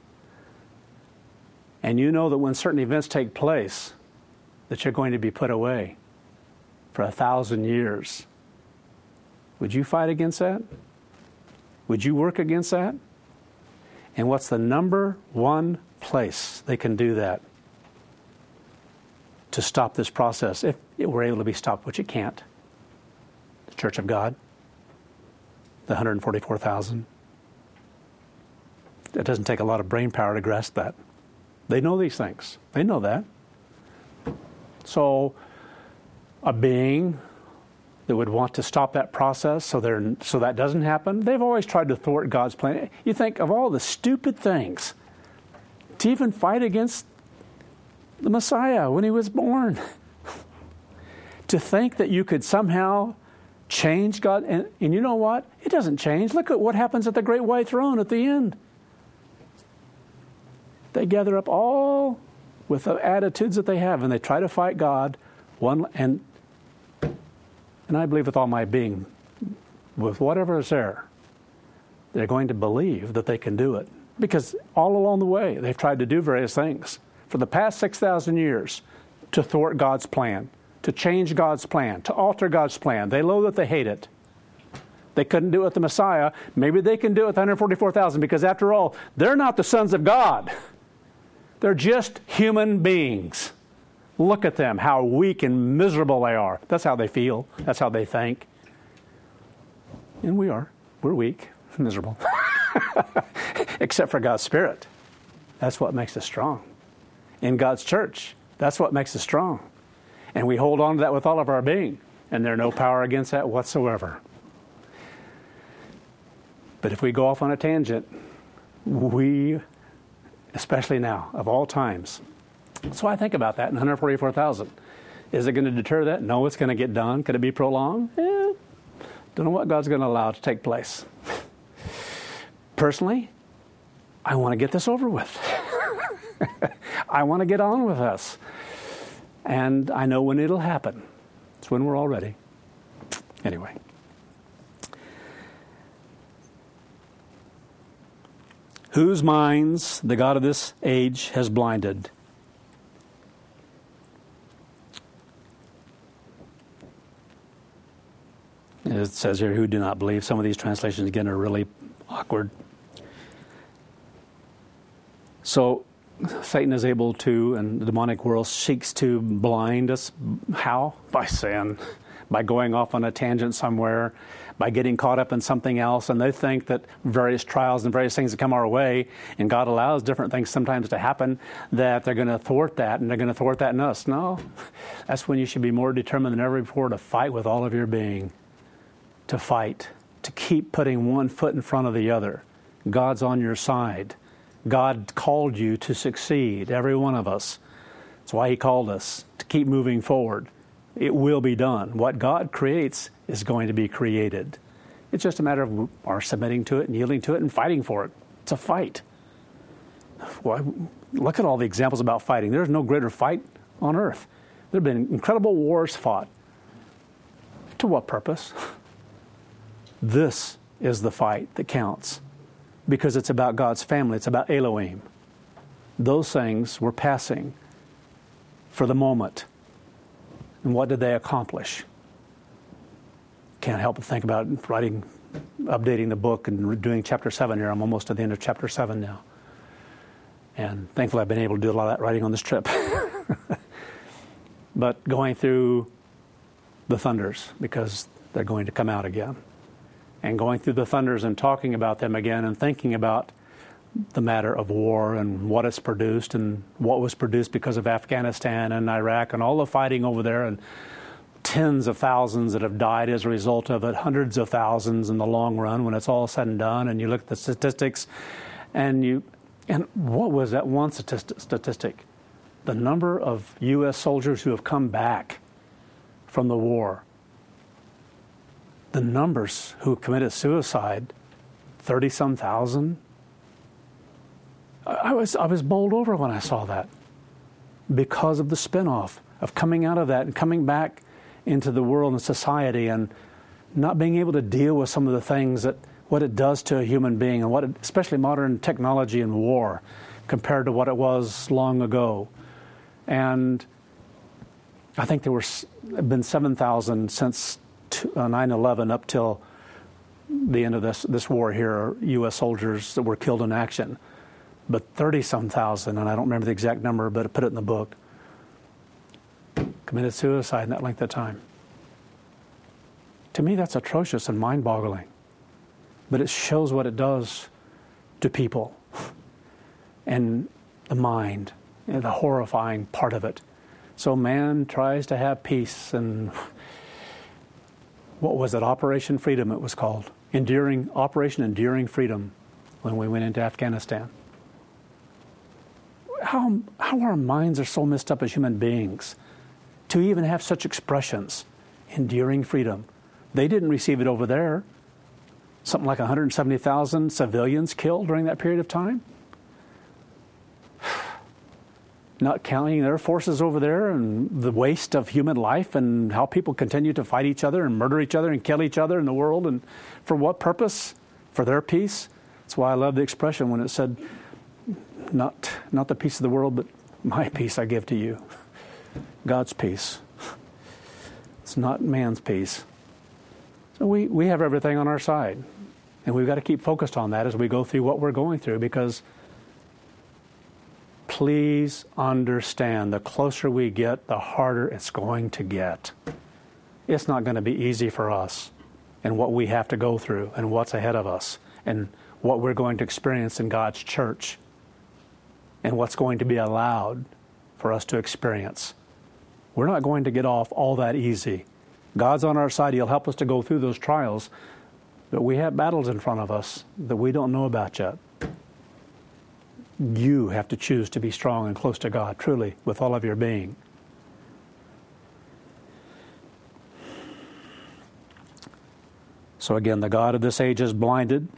and you know that when certain events take place, that you're going to be put away for a thousand years, would you fight against that? Would you work against that? And what's the number one place they can do that to stop this process, if it were able to be stopped, which it can't? The Church of God, the one hundred forty-four thousand. It doesn't take a lot of brain power to grasp that. They know these things. They know that. So a being that would want to stop that process so they're, so that doesn't happen, they've always tried to thwart God's plan. You think of all the stupid things to even fight against the Messiah when he was born. To think that you could somehow change God. And, and you know what? It doesn't change. Look at what happens at the great white throne at the end. They gather up all with the attitudes that they have, and they try to fight God. One and and I believe with all my being, with whatever is there, they're going to believe that they can do it. Because all along the way, they've tried to do various things for the past six thousand years to thwart God's plan, to change God's plan, to alter God's plan. They loathe it, they hate it. They couldn't do it with the Messiah. Maybe they can do it with one hundred forty-four thousand, because after all, they're not the sons of God. They're just human beings. Look at them, how weak and miserable they are. That's how they feel. That's how they think. And we are. We're weak, miserable. Except for God's Spirit. That's what makes us strong. In God's church, that's what makes us strong. And we hold on to that with all of our being. And there's no power against that whatsoever. But if we go off on a tangent, we, especially now, of all times. So I think about that in one hundred forty-four thousand. Is it going to deter that? No, it's going to get done. Could it be prolonged? Eh, don't know what God's going to allow to take place. Personally, I want to get this over with. I want to get on with this. And I know when it'll happen. It's when we're all ready. Anyway. Whose minds the God of this age has blinded. it says here, who do not believe. Some of these translations, again, are really awkward. So Satan is able to, and the demonic world seeks to blind us. How? By sin, by going off on a tangent somewhere, by getting caught up in something else. And they think that various trials and various things that come our way, and God allows different things sometimes to happen, that they're going to thwart that, and they're going to thwart that in us. No, that's when you should be more determined than ever before to fight with all of your being, to fight, to keep putting one foot in front of the other. God's on your side. God called you to succeed, every one of us. That's why He called us, to keep moving forward. It will be done. What God creates is going to be created. It's just a matter of our submitting to it and yielding to it and fighting for it. It's a fight. Well, look at all the examples about fighting. There's no greater fight on earth. There have been incredible wars fought. To what purpose? This is the fight that counts, because it's about God's family. It's about Elohim. Those things were passing for the moment. And what did they accomplish? Can't help but think about writing, updating the book and doing chapter seven here. I'm almost at the end of chapter seven now. And thankfully I've been able to do a lot of that writing on this trip. But going through the thunders, because they're going to come out again. And going through the thunders and talking about them again and thinking about the matter of war and what it's produced and what was produced because of Afghanistan and Iraq and all the fighting over there, and tens of thousands that have died as a result of it, hundreds of thousands in the long run when it's all said and done. And you look at the statistics, and you and what was that one statistic? The number of U S soldiers who have come back from the war. The numbers who committed suicide, thirty-some thousand. I was I was bowled over when I saw that, because of the spinoff of coming out of that and coming back into the world and society, and not being able to deal with some of the things that what it does to a human being, and what it, especially modern technology and war compared to what it was long ago. And I think there were been seven thousand since nine eleven up till the end of this this war here, U S soldiers that were killed in action. But thirty-some thousand, and I don't remember the exact number, but I put it in the book, committed suicide in that length of time. To me, that's atrocious and mind-boggling. But it shows what it does to people and the mind, and the horrifying part of it. So man tries to have peace, and what was it? Operation Freedom, it was called. Enduring Operation Enduring Freedom, when we went into Afghanistan. How, how our minds are so messed up as human beings to even have such expressions. Enduring freedom. They didn't receive it over there. Something like one hundred seventy thousand civilians killed during that period of time. Not counting their forces over there and the waste of human life and how people continue to fight each other and murder each other and kill each other in the world. And for what purpose? For their peace. That's why I love the expression when it said, Not not the peace of the world, but my peace I give to you. God's peace. It's not man's peace. So we, we have everything on our side. And we've got to keep focused on that as we go through what we're going through, because please understand, the closer we get, the harder it's going to get. It's not going to be easy for us, and what we have to go through and what's ahead of us and what we're going to experience in God's church, and what's going to be allowed for us to experience. We're not going to get off all that easy. God's on our side. He'll help us to go through those trials. But we have battles in front of us that we don't know about yet. You have to choose to be strong and close to God, truly, with all of your being. So again, the God of this age is blinded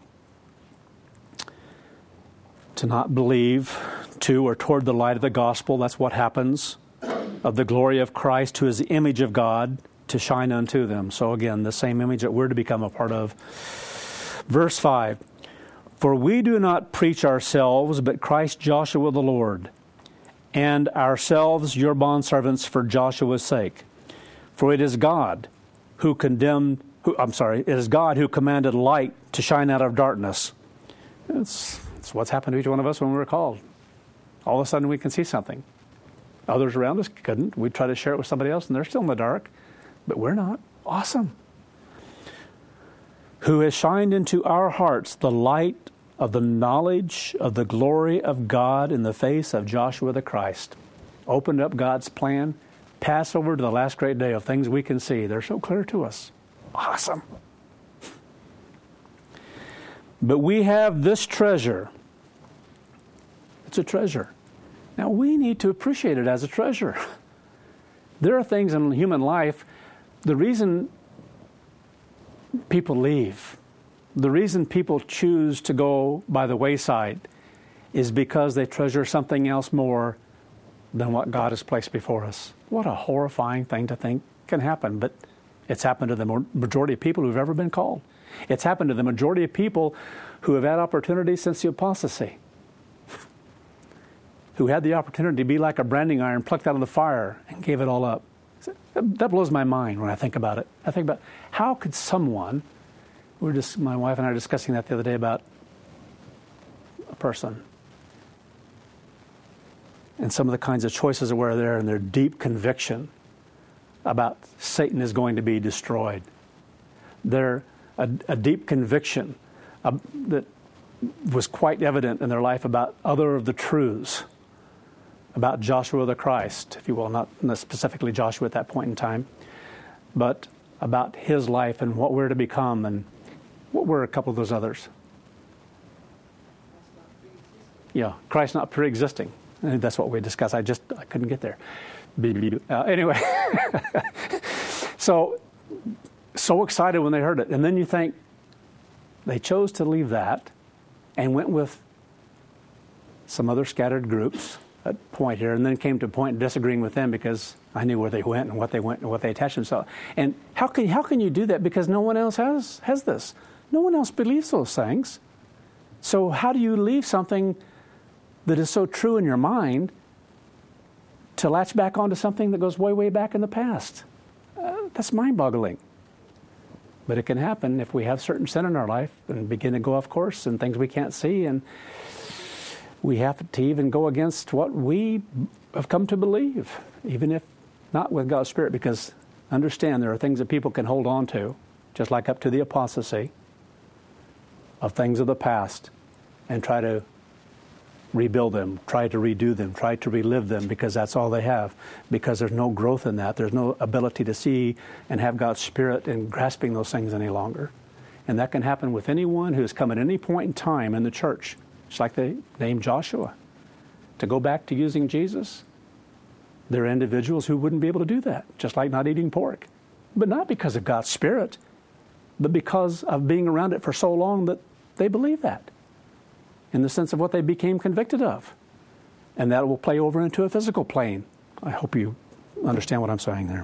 to not believe to or toward the light of the gospel. That's what happens. Of the glory of Christ, who is the image of God, to shine unto them. So again, the same image that we're to become a part of. Verse five, for we do not preach ourselves, but Christ Joshua the Lord, and ourselves your bondservants for Joshua's sake. For it is God who condemned who, I'm sorry, it is God who commanded light to shine out of darkness. It's, it's what's happened to each one of us when we were called. All of a sudden we can see something. Others around us couldn't. We try to share it with somebody else and they're still in the dark, but we're not. Awesome. Who has shined into our hearts the light of the knowledge of the glory of God in the face of Joshua the Christ. Opened up God's plan. Passover to the last great day of things we can see. They're so clear to us. Awesome. But we have this treasure. It's a treasure. Now we need to appreciate it as a treasure. There are things in human life, the reason people leave, the reason people choose to go by the wayside is because they treasure something else more than what God has placed before us. What a horrifying thing to think can happen, but it's happened to the majority of people who've ever been called. It's happened to the majority of people who have had opportunities since the apostasy, who had the opportunity to be like a branding iron plucked out of the fire and gave it all up. That blows my mind when I think about it. I think about how could someone, we were just, my wife and I were discussing that the other day about a person and some of the kinds of choices that were there and their deep conviction about Satan is going to be destroyed. Their a, a deep conviction uh, that was quite evident in their life about other of the truths, about Joshua the Christ, if you will, not specifically Joshua at that point in time, but about his life and what we're to become, and what were a couple of those others? Yeah, Christ not pre-existing. I think that's what we discussed. I just I couldn't get there. Uh, anyway, so so excited when they heard it, and then you think they chose to leave that and went with some other scattered groups at point here, and then came to a point disagreeing with them because I knew where they went and what they went and what they attached themselves. And how can how can you do that? Because no one else has has this. No one else believes those things. So how do you leave something that is so true in your mind to latch back onto something that goes way, way back in the past? Uh, that's mind-boggling. But it can happen if we have certain sin in our life and begin to go off course and things we can't see, and we have to even go against what we have come to believe, even if not with God's Spirit, because understand there are things that people can hold on to, just like up to the apostasy, of things of the past, and try to rebuild them, try to redo them, try to relive them, because that's all they have, because there's no growth in that. There's no ability to see and have God's Spirit in grasping those things any longer. And that can happen with anyone who has come at any point in time in the church, just like they named Joshua, to go back to using Jesus. There are individuals who wouldn't be able to do that, just like not eating pork. But not because of God's Spirit, but because of being around it for so long that they believe that, in the sense of what they became convicted of. And that will play over into a physical plane. I hope you understand what I'm saying there.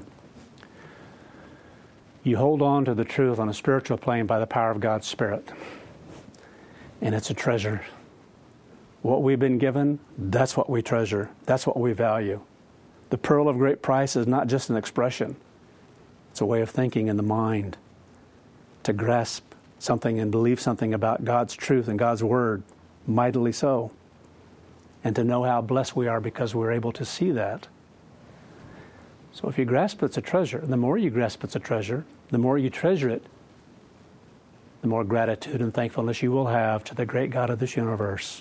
You hold on to the truth on a spiritual plane by the power of God's Spirit. And it's a treasure. What we've been given, that's what we treasure. That's what we value. The pearl of great price is not just an expression. It's a way of thinking in the mind. To grasp something and believe something about God's truth and God's Word, mightily so. And to know how blessed we are because we're able to see that. So if you grasp it's a treasure, the more you grasp it's a treasure, the more you treasure it, the more gratitude and thankfulness you will have to the great God of this universe.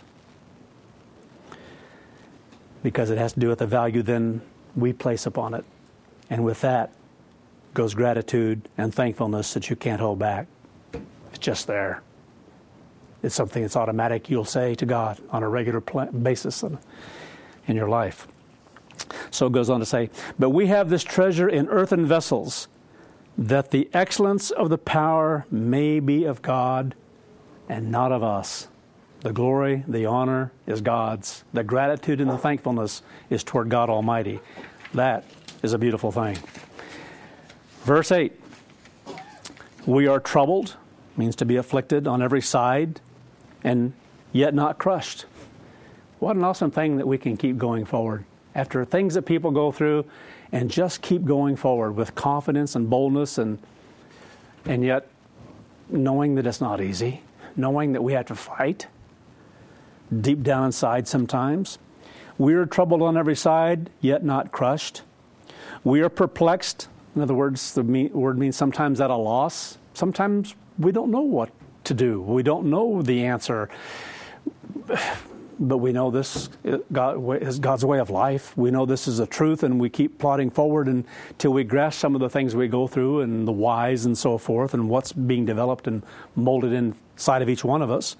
Because it has to do with the value then we place upon it. And with that goes gratitude and thankfulness that you can't hold back. It's just there. It's something that's automatic you'll say to God on a regular pl- basis in, in your life. So it goes on to say, but we have this treasure in earthen vessels, that the excellence of the power may be of God and not of us. The glory, the honor is God's. The gratitude and the thankfulness is toward God Almighty. That is a beautiful thing. Verse eight, we are troubled, means to be afflicted on every side, and yet not crushed. What an awesome thing that we can keep going forward. After things that people go through, and just keep going forward with confidence and boldness, and And yet, knowing that it's not easy, knowing that we have to fight deep down inside sometimes. We are troubled on every side, yet not crushed. We are perplexed. In other words, the word means sometimes at a loss. Sometimes we don't know what to do. We don't know the answer. But we know this is God's way of life. We know this is the truth, and we keep plodding forward until we grasp some of the things we go through and the whys and so forth and what's being developed and molded inside of each one of us.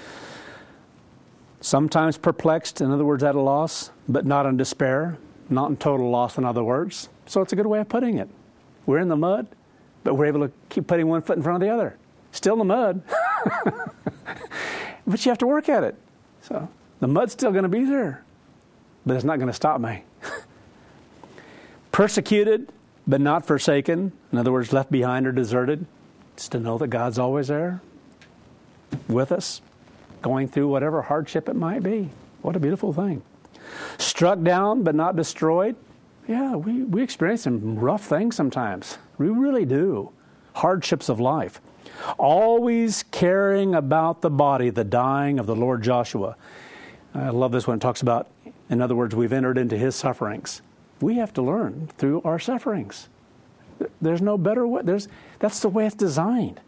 Sometimes perplexed, in other words, at a loss, but not in despair, not in total loss, in other words. So it's a good way of putting it. We're in the mud, but we're able to keep putting one foot in front of the other. Still in the mud. But you have to work at it. So the mud's still going to be there, but it's not going to stop me. Persecuted, but not forsaken. In other words, left behind or deserted. Just to know that God's always there with us, going through whatever hardship it might be. What a beautiful thing. Struck down, but not destroyed. Yeah, we, we experience some rough things sometimes. We really do. Hardships of life. Always caring about the body, the dying of the Lord Joshua. I love this when it talks about, in other words, we've entered into his sufferings. We have to learn through our sufferings. There's no better way. There's, that's the way it's designed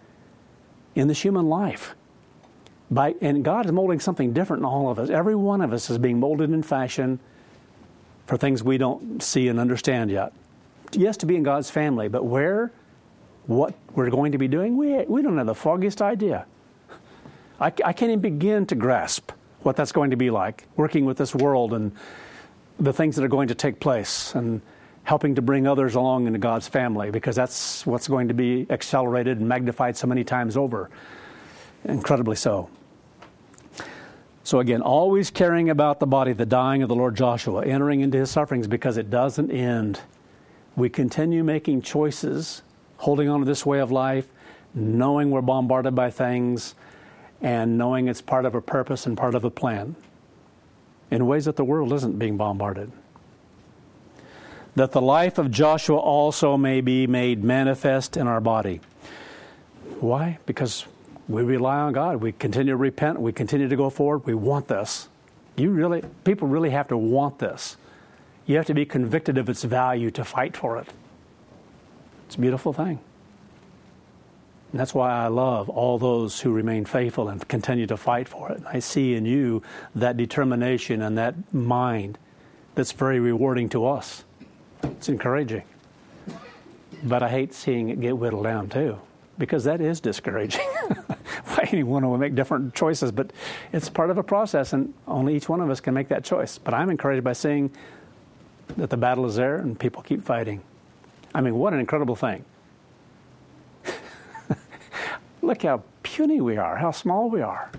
in this human life. By, and God is molding something different in all of us. Every one of us is being molded in fashion for things we don't see and understand yet. Yes, to be in God's family, but where, what we're going to be doing, we, we don't have the foggiest idea. I, I can't even begin to grasp what that's going to be like, working with this world and the things that are going to take place and helping to bring others along into God's family, because that's what's going to be accelerated and magnified so many times over. Incredibly so. So again, always caring about the body, the dying of the Lord Joshua, entering into his sufferings, because it doesn't end. We continue making choices, holding on to this way of life, knowing we're bombarded by things, and knowing it's part of a purpose and part of a plan, in ways that the world isn't being bombarded. That the life of Joshua also may be made manifest in our body. Why? Because we rely on God. We continue to repent. We continue to go forward. We want this. You really, people really have to want this. You have to be convicted of its value to fight for it. It's a beautiful thing. And that's why I love all those who remain faithful and continue to fight for it. I see in you that determination and that mind that's very rewarding to us. It's encouraging. But I hate seeing it get whittled down too, because that is discouraging. Anyone will make different choices, but it's part of a process, and only each one of us can make that choice. But I'm encouraged by seeing that the battle is there and people keep fighting. I mean, what an incredible thing. Look how puny we are, how small we are.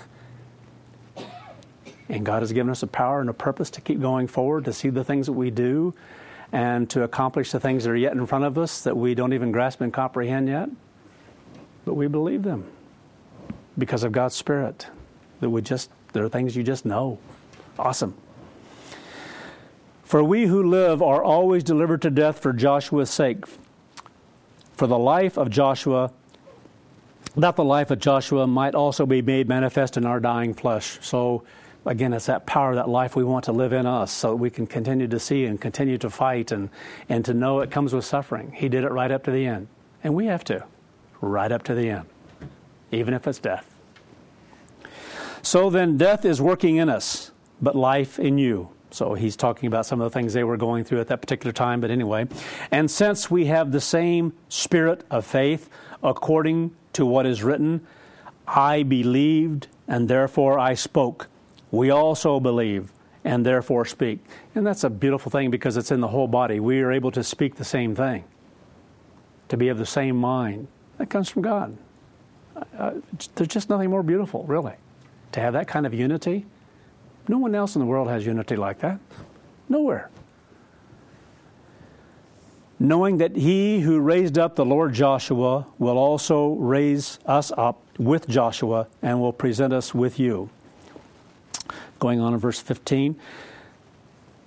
And God has given us a power and a purpose to keep going forward, to see the things that we do, and to accomplish the things that are yet in front of us that we don't even grasp and comprehend yet. But we believe them because of God's Spirit. That we just, there are things you just know. Awesome. For we who live are always delivered to death for Joshua's sake. For the life of Joshua, that the life of Joshua might also be made manifest in our dying flesh. So again, it's that power, that life we want to live in us, so that we can continue to see and continue to fight and, and to know it comes with suffering. He did it right up to the end. And we have to. Right up to the end, even if it's death. So then death is working in us, but life in you. So he's talking about some of the things they were going through at that particular time, but anyway. And since we have the same spirit of faith, according to what is written, I believed, and therefore I spoke. We also believe, and therefore speak. And that's a beautiful thing, because it's in the whole body. We are able to speak the same thing, to be of the same mind. That comes from God. Uh, there's just nothing more beautiful, really, to have that kind of unity. No one else in the world has unity like that. Nowhere. Knowing that he who raised up the Lord Joshua will also raise us up with Joshua and will present us with you. Going on in verse fifteen.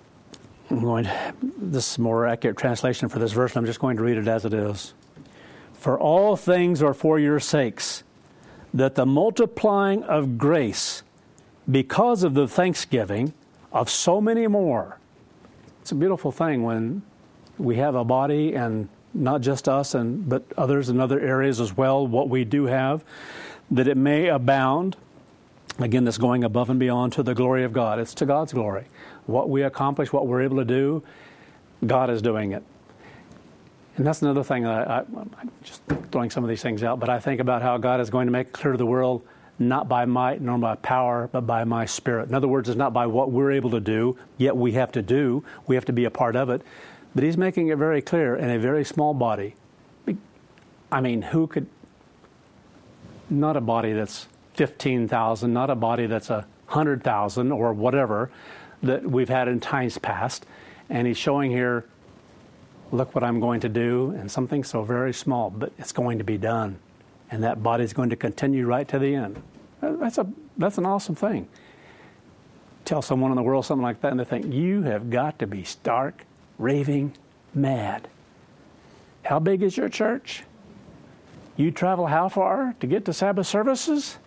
I'm going to, this is a more accurate translation for this verse, and I'm just going to read it as it is. For all things are for your sakes, that the multiplying of grace, because of the thanksgiving of so many more. It's a beautiful thing when we have a body, and not just us, and but others in other areas as well, what we do have, that it may abound. Again, that's going above and beyond to the glory of God. It's to God's glory. What we accomplish, what we're able to do, God is doing it. And that's another thing. I, I, I'm just throwing some of these things out, but I think about how God is going to make it clear to the world, not by might nor by power, but by my Spirit. In other words, it's not by what we're able to do, yet we have to do. We have to be a part of it. But He's making it very clear in a very small body. I mean, who could... Not a body that's fifteen thousand, not a body that's a one hundred thousand or whatever that we've had in times past. And He's showing here, look what I'm going to do, and something so very small, but it's going to be done. And that body's going to continue right to the end. That's a that's an awesome thing. Tell someone in the world something like that, and they think, you have got to be stark, raving mad. How big is your church? You travel how far to get to Sabbath services?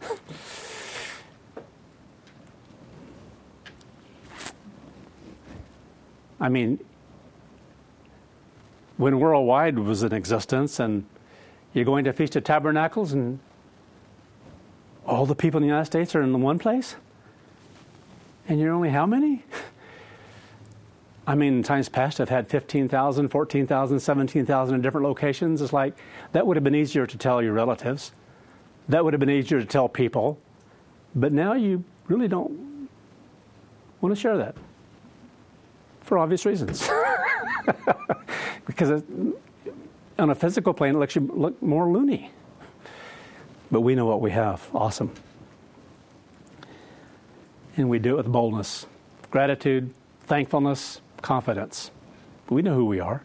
I mean, when Worldwide was in existence, and you're going to Feast of Tabernacles, and all the people in the United States are in one place? And you're only how many? I mean, in times past, I've had fifteen thousand, fourteen thousand, seventeen thousand in different locations. It's like, that would have been easier to tell your relatives. That would have been easier to tell people. But now you really don't want to share that. For obvious reasons. Because it, on a physical plane, it looks you look more loony. But we know what we have. Awesome. And we do it with boldness, gratitude, thankfulness, confidence. We know who we are.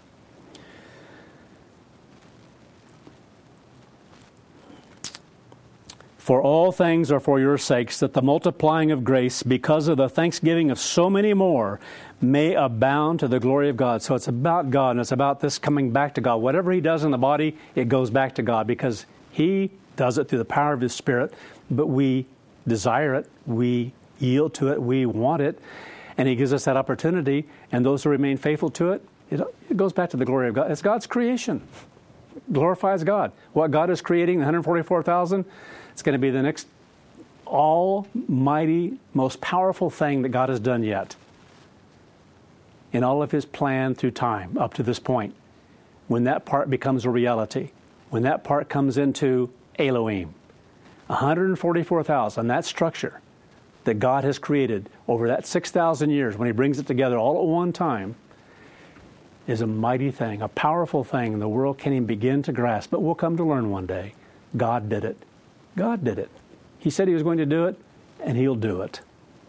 For all things are for your sakes, that the multiplying of grace, because of the thanksgiving of so many more, may abound to the glory of God. So it's about God, and it's about this coming back to God. Whatever He does in the body, it goes back to God, because He does it through the power of His Spirit, but we desire it, we yield to it, we want it, and He gives us that opportunity, and those who remain faithful to it, it, it goes back to the glory of God. It's God's creation. It glorifies God. What God is creating, the one hundred forty-four thousand, it's going to be the next almighty, most powerful thing that God has done yet in all of His plan through time up to this point. When that part becomes a reality, when that part comes into Elohim, one hundred forty-four thousand, that structure that God has created over that six thousand years, when He brings it together all at one time, is a mighty thing, a powerful thing the world can't even begin to grasp. But we'll come to learn one day. God did it. God did it. He said He was going to do it, and He'll do it.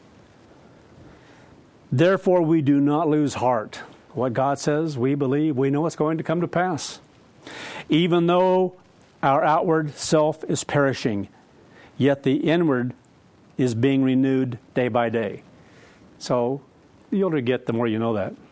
Therefore, we do not lose heart. What God says, we believe, we know it's going to come to pass. Even though our outward self is perishing, yet the inward is being renewed day by day. So, the older you get, the more you know that.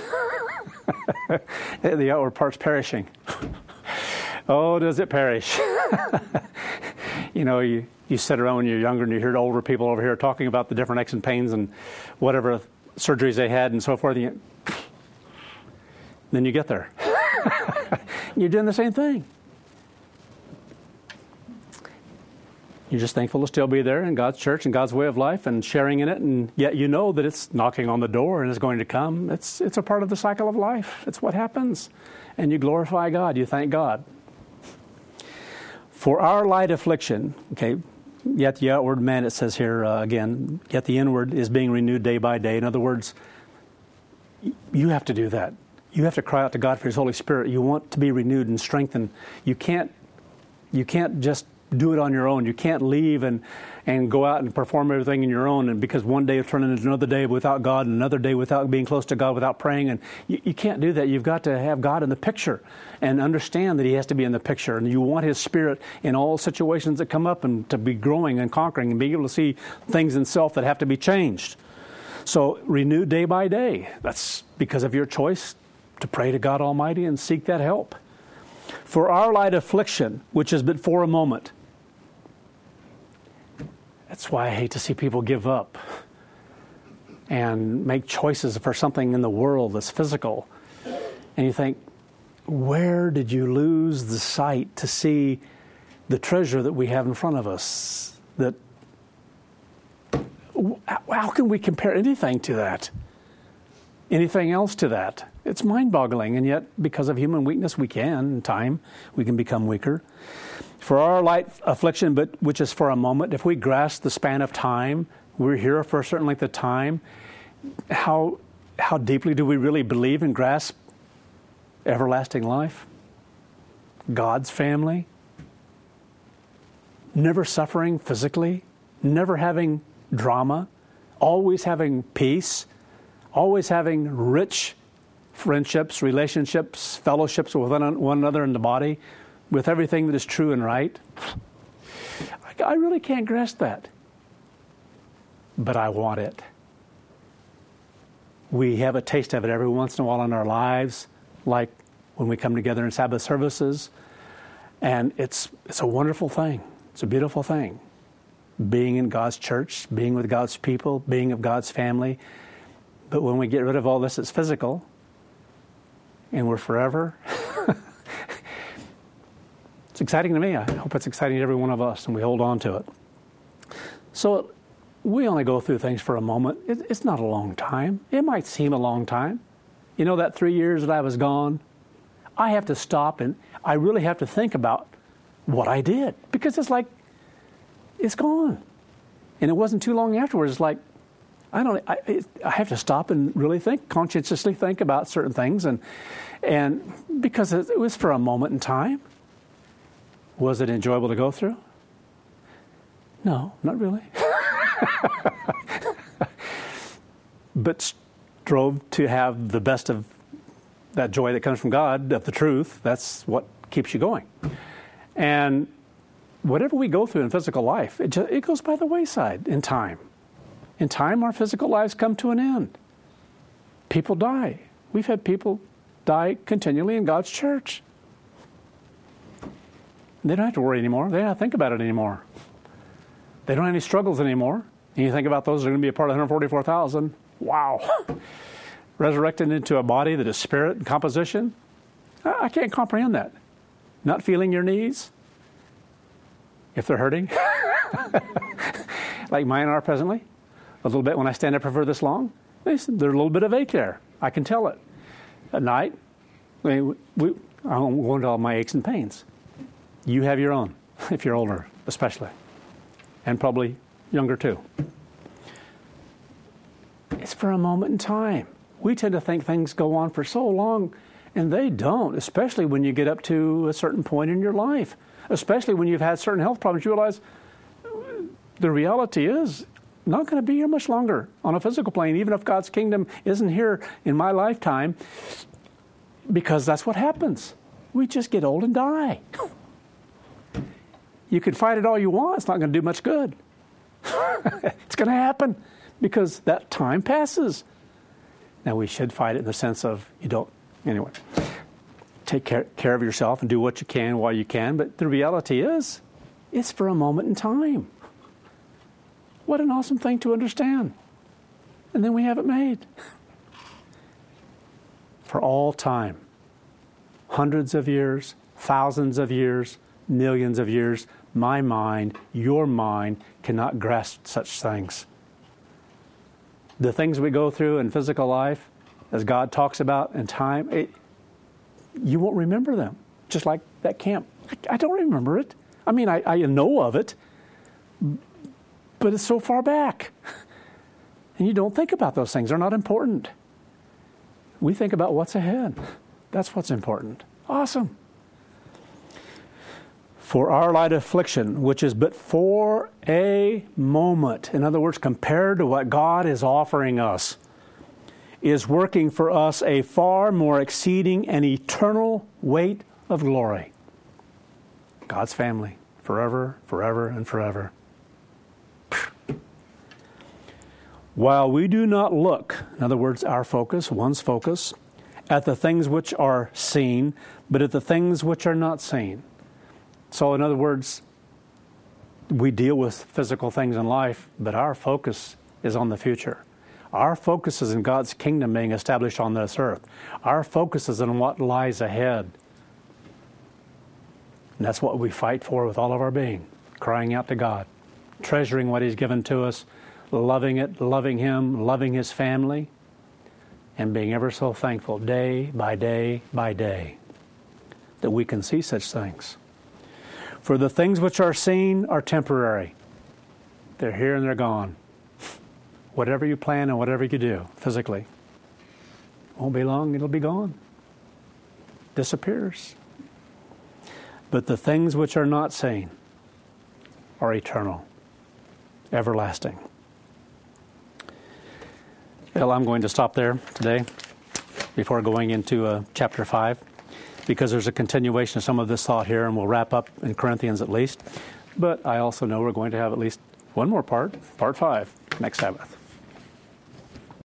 The outward part's perishing. Oh, does it perish? You know, you, you sit around when you're younger and you hear older people over here talking about the different aches and pains and whatever surgeries they had and so forth. And you, then you get there. You're doing the same thing. You're just thankful to still be there in God's church and God's way of life and sharing in it, and yet you know that it's knocking on the door and it's going to come. It's it's a part of the cycle of life. It's what happens. And you glorify God. You thank God. For our light affliction, okay, yet the outward man, it says here uh, again, yet the inward is being renewed day by day. In other words, you have to do that. You have to cry out to God for His Holy Spirit. You want to be renewed and strengthened. You can't, you can't just do it on your own. You can't leave and, and go out and perform everything in your own, and because one day will turn into another day without God, and another day without being close to God, without praying. And you, you can't do that. You've got to have God in the picture and understand that He has to be in the picture. And you want His Spirit in all situations that come up, and to be growing and conquering and being able to see things in self that have to be changed. So renew day by day. That's because of your choice to pray to God Almighty and seek that help. For our light affliction, which is but for a moment. That's why I hate to see people give up and make choices for something in the world that's physical. And you think, where did you lose the sight to see the treasure that we have in front of us? That how can we compare anything to that? Anything else to that? It's mind-boggling, and yet because of human weakness we can, in time, we can become weaker. For our light affliction, but which is for a moment, if we grasp the span of time, we're here for a certain length of time, how how deeply do we really believe and grasp everlasting life? God's family? Never suffering physically, never having drama, always having peace, always having rich friendships, relationships, fellowships with one another in the body, with everything that is true and right. I really can't grasp that. But I want it. We have a taste of it every once in a while in our lives, like when we come together in Sabbath services. And it's it's a wonderful thing. It's a beautiful thing. Being in God's church, being with God's people, being of God's family. But when we get rid of all this, it's physical. And we're forever. It's exciting to me. I hope it's exciting to every one of us, and we hold on to it. So we only go through things for a moment. It, it's not a long time. It might seem a long time. You know, that three years that I was gone, I have to stop and I really have to think about what I did, because it's like, it's gone. And it wasn't too long afterwards. It's like, I don't, I, it, I have to stop and really think, conscientiously think about certain things. And, and because it, it was for a moment in time. Was it enjoyable to go through? No, not really. But strove to have the best of that joy that comes from God, of the truth. That's what keeps you going. And whatever we go through in physical life, it, just, it goes by the wayside in time. In time, our physical lives come to an end. People die. We've had people die continually in God's church. They don't have to worry anymore. They don't have to think about it anymore. They don't have any struggles anymore. And you think about those that are going to be a part of one hundred forty-four thousand. Wow. Resurrected into a body that is spirit and composition. I can't comprehend that. Not feeling your knees, if they're hurting, like mine are presently. A little bit when I stand up for this long. There's a little bit of ache there. I can tell it. At night, I mean, we, I won't go into all my aches and pains. You have your own, if you're older, especially, and probably younger too. It's for a moment in time. We tend to think things go on for so long, and they don't, especially when you get up to a certain point in your life, especially when you've had certain health problems. You realize the reality is not going to be here much longer on a physical plane, even if God's kingdom isn't here in my lifetime, because that's what happens. We just get old and die. You can fight it all you want. It's not going to do much good. It's going to happen because that time passes. Now, we should fight it in the sense of you don't, anyway, take care, care of yourself and do what you can while you can. But the reality is, it's for a moment in time. What an awesome thing to understand. And then we have it made. For all time. Hundreds of years, thousands of years, millions of years, my mind, your mind cannot grasp such things. The things we go through in physical life, as God talks about in time, it, you won't remember them. Just like that camp. I, I don't remember it. I mean, I, I know of it, but it's so far back. And you don't think about those things. They're not important. We think about what's ahead. That's what's important. Awesome. For our light affliction, which is but for a moment, in other words, compared to what God is offering us, is working for us a far more exceeding and eternal weight of glory. God's family, forever, forever, and forever. While we do not look, in other words, our focus, one's focus, at the things which are seen, but at the things which are not seen. So in other words, we deal with physical things in life, but our focus is on the future. Our focus is in God's kingdom being established on this earth. Our focus is on what lies ahead. And that's what we fight for with all of our being, crying out to God, treasuring what He's given to us, loving it, loving Him, loving His family, and being ever so thankful day by day by day that we can see such things. For the things which are seen are temporary. They're here and they're gone. Whatever you plan and whatever you do physically, won't be long, it'll be gone. Disappears. But the things which are not seen are eternal, everlasting. Well, I'm going to stop there today before going into uh, chapter five, because there's a continuation of some of this thought here, and we'll wrap up in Corinthians at least. But I also know we're going to have at least one more part, part five, next Sabbath.